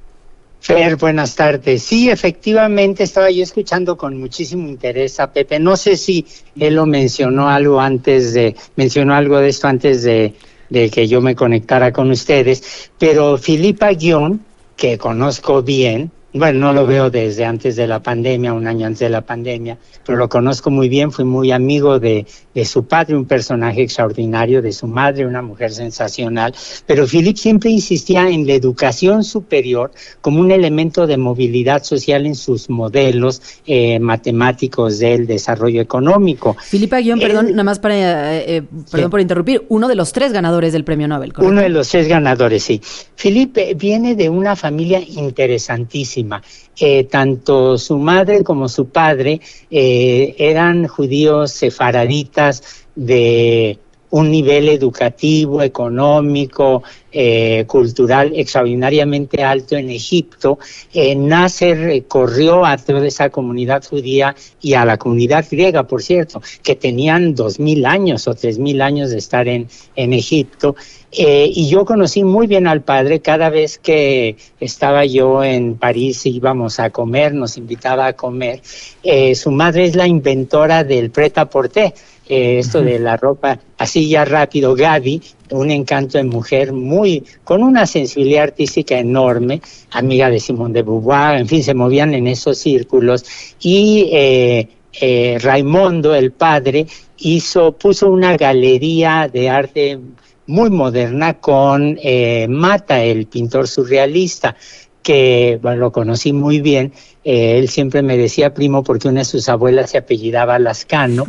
Fer, buenas tardes. Sí, efectivamente, estaba yo escuchando con muchísimo interés a Pepe. No sé si él lo mencionó algo antes de, mencionó algo de esto antes de, de que yo me conectara con ustedes, pero Philippe Aghion, que conozco bien, bueno, no lo veo desde antes de la pandemia, un año antes de la pandemia, pero lo conozco muy bien, fui muy amigo de, de su padre, un personaje extraordinario, de su madre, una mujer sensacional, pero Philippe siempre insistía en la educación superior como un elemento de movilidad social en sus modelos eh, matemáticos del desarrollo económico. Philippe Aghion, Él, perdón, nada más para, eh, eh, perdón sí. por interrumpir, uno de los tres ganadores del premio Nobel, ¿correcto? Uno de los tres ganadores, sí. Philippe viene de una familia interesantísima. Eh, tanto su madre como su padre eh, eran judíos sefaraditas de un nivel educativo, económico, eh, cultural extraordinariamente alto en Egipto. Eh, Nasser eh, corrió a toda esa comunidad judía y a la comunidad griega, por cierto, que tenían dos mil años o tres mil años de estar en, en Egipto. Eh, y yo conocí muy bien al padre. Cada vez que estaba yo en París íbamos a comer, nos invitaba a comer. Eh, su madre es la inventora del prêt-à-porter, eh, esto de la ropa así ya rápido. Gaby, un encanto de mujer, muy con una sensibilidad artística enorme, amiga de Simone de Beauvoir, en fin, se movían en esos círculos. Y eh, eh, Raimondo, el padre, hizo, puso una galería de arte muy moderna con eh, Mata, el pintor surrealista, que bueno, lo conocí muy bien. Eh, él siempre me decía primo porque una de sus abuelas se apellidaba Lascano.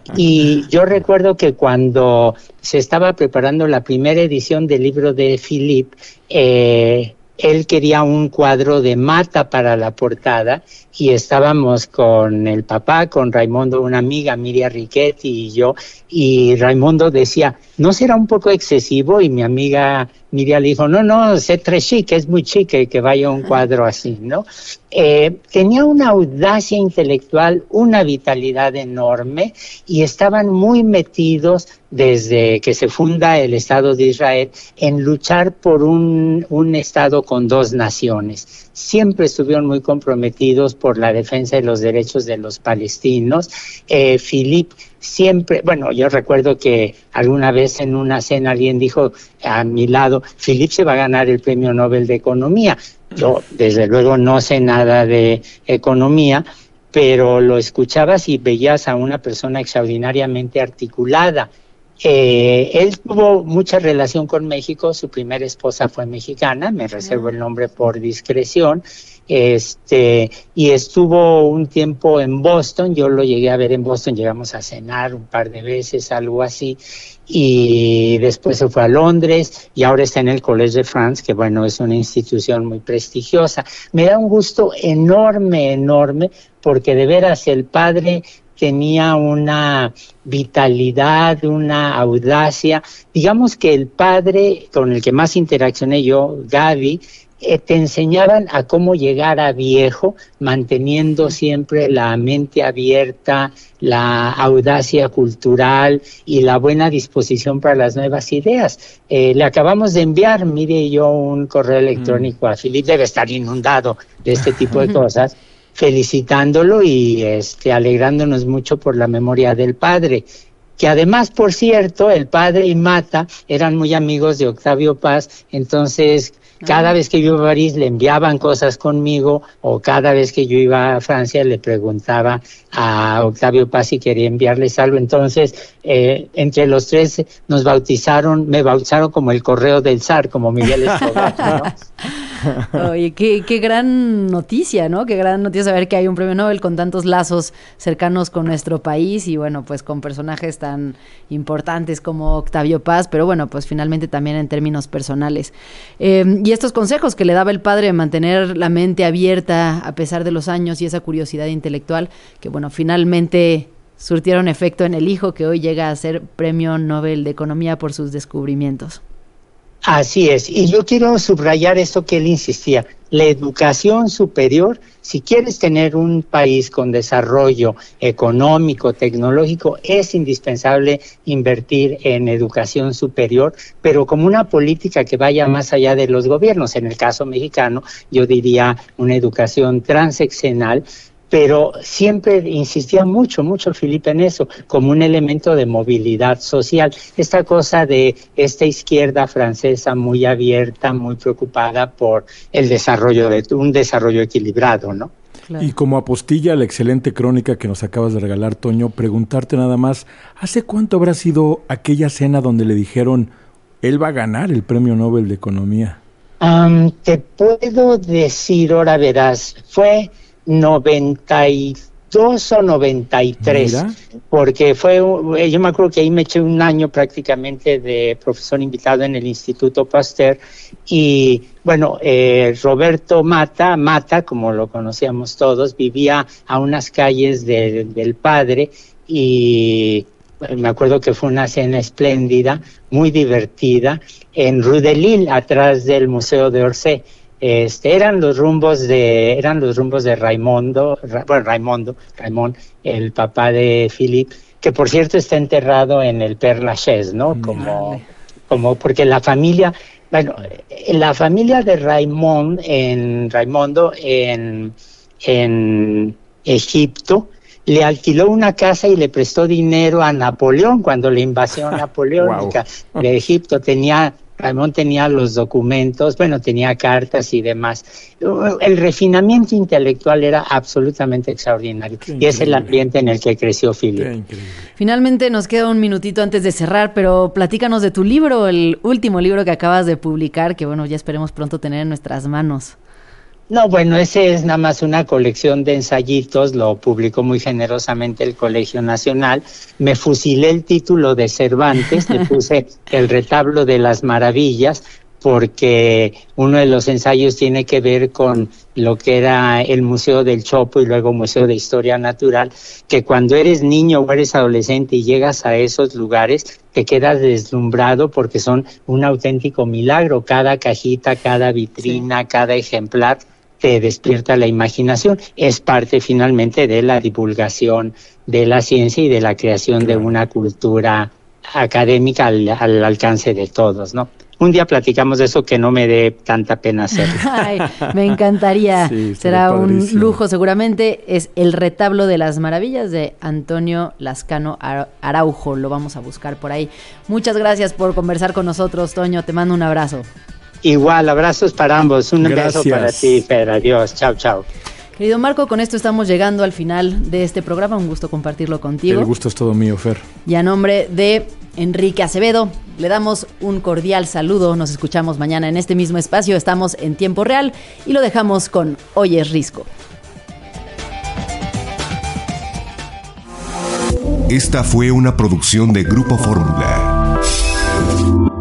Y yo recuerdo que cuando se estaba preparando la primera edición del libro de Philippe, eh, él quería un cuadro de Mata para la portada y estábamos con el papá, con Raimondo, una amiga, Miriam Riquetti y yo, y Raimondo decía, ¿no será un poco excesivo? Y mi amiga Miriam le dijo, no, no, c'est très chic, es muy chic que vaya un cuadro así, ¿no? Eh, tenía una audacia intelectual, una vitalidad enorme y estaban muy metidos desde que se funda el Estado de Israel en luchar por un, un Estado con dos naciones. Siempre estuvieron muy comprometidos por la defensa de los derechos de los palestinos. Eh, Philippe siempre, bueno, yo recuerdo que alguna vez en una cena alguien dijo a mi lado, Philippe se va a ganar el premio Nobel de Economía. Yo, desde luego, no sé nada de economía, pero lo escuchabas y veías a una persona extraordinariamente articulada. Eh, él tuvo mucha relación con México, su primera esposa fue mexicana, me reservo el nombre por discreción, este, y estuvo un tiempo en Boston, yo lo llegué a ver en Boston, llegamos a cenar un par de veces, algo así, y después se fue a Londres y ahora está en el Collège de France, que bueno, es una institución muy prestigiosa. Me da un gusto enorme, enorme, porque de veras el padre tenía una vitalidad, una audacia. Digamos que el padre con el que más interaccioné yo, Gaby, eh, te enseñaban a cómo llegar a viejo, manteniendo siempre la mente abierta, la audacia cultural y la buena disposición para las nuevas ideas. Eh, le acabamos de enviar, mire yo, un correo electrónico mm. a Philippe, debe estar inundado de este tipo de cosas, felicitándolo y este, alegrándonos mucho por la memoria del padre, que además, por cierto, el padre y Mata eran muy amigos de Octavio Paz, entonces cada vez que yo iba a París le enviaban cosas conmigo, o cada vez que yo iba a Francia le preguntaba a Octavio Paz si quería enviarles algo. Entonces, eh, entre los tres nos bautizaron, me bautizaron como el correo del zar, como Miguel Escobar, ¿no? Oye, qué, qué gran noticia, ¿no? Qué gran noticia saber que hay un premio Nobel con tantos lazos cercanos con nuestro país y, bueno, pues con personajes tan importantes como Octavio Paz, pero bueno, pues finalmente también en términos personales. Eh, y estos consejos que le daba el padre de mantener la mente abierta a pesar de los años y esa curiosidad intelectual que, bueno, finalmente surtieron efecto en el hijo que hoy llega a ser Premio Nobel de Economía por sus descubrimientos. Así es, y yo quiero subrayar esto que él insistía, la educación superior, si quieres tener un país con desarrollo económico, tecnológico, es indispensable invertir en educación superior, pero como una política que vaya más allá de los gobiernos. En el caso mexicano, yo diría una educación transeccional, pero siempre insistía mucho, mucho Felipe en eso, como un elemento de movilidad social. Esta cosa de esta izquierda francesa muy abierta, muy preocupada por el desarrollo, de un desarrollo equilibrado, ¿no? Claro. Y como apostilla a la excelente crónica que nos acabas de regalar, Toño, preguntarte nada más, ¿hace cuánto habrá sido aquella cena donde le dijeron, él va a ganar el Premio Nobel de Economía? Um, te puedo decir, ahora verás, fue noventa y dos o noventa y tres, Mira. Porque fue, yo me acuerdo que ahí me eché un año prácticamente de profesor invitado en el Instituto Pasteur y bueno, eh, Roberto Mata, Mata, como lo conocíamos todos, vivía a unas calles de, del padre y me acuerdo que fue una cena espléndida, muy divertida, en Rue de Lille, atrás del Museo de Orsay. Este, eran los rumbos de, eran los rumbos de Raimondo, Ra, bueno, Raimondo, Raimond, el papá de Philippe, que por cierto está enterrado en el Père Lachaise, ¿no? Como, como, porque la familia, bueno, la familia de Raimond, en Raimondo, en, en Egipto, le alquiló una casa y le prestó dinero a Napoleón cuando la invasión napoleónica wow. de Egipto. Tenía Raimond tenía los documentos, bueno, tenía cartas y demás. El refinamiento intelectual era absolutamente extraordinario. Y es el ambiente en el que creció Philip. Finalmente nos queda un minutito antes de cerrar, pero platícanos de tu libro, el último libro que acabas de publicar, que bueno, ya esperemos pronto tener en nuestras manos. No, bueno, ese es nada más una colección de ensayitos, lo publicó muy generosamente el Colegio Nacional. Me fusilé el título de Cervantes, le puse El retablo de las maravillas, porque uno de los ensayos tiene que ver con lo que era el Museo del Chopo y luego Museo de Historia Natural, que cuando eres niño o eres adolescente y llegas a esos lugares, te quedas deslumbrado porque son un auténtico milagro. Cada cajita, cada vitrina, sí. cada ejemplar te despierta la imaginación. Es parte finalmente de la divulgación de la ciencia y de la creación de una cultura académica al, al alcance de todos, ¿no? Un día platicamos de eso, que no me dé tanta pena hacerlo. Ay, me encantaría. Sí, será un lujo seguramente. Es El retablo de las maravillas de Antonio Lascano Araujo. Lo vamos a buscar por ahí. Muchas gracias por conversar con nosotros, Toño. Te mando un abrazo. Igual, abrazos para ambos. Un beso para ti, Fer. Adiós. Chao, chao. Querido Marco, con esto estamos llegando al final de este programa. Un gusto compartirlo contigo. El gusto es todo mío, Fer. Y a nombre de Enrique Acevedo, le damos un cordial saludo. Nos escuchamos mañana en este mismo espacio. Estamos en tiempo real y lo dejamos con Hoy es Risco. Esta fue una producción de Grupo Fórmula.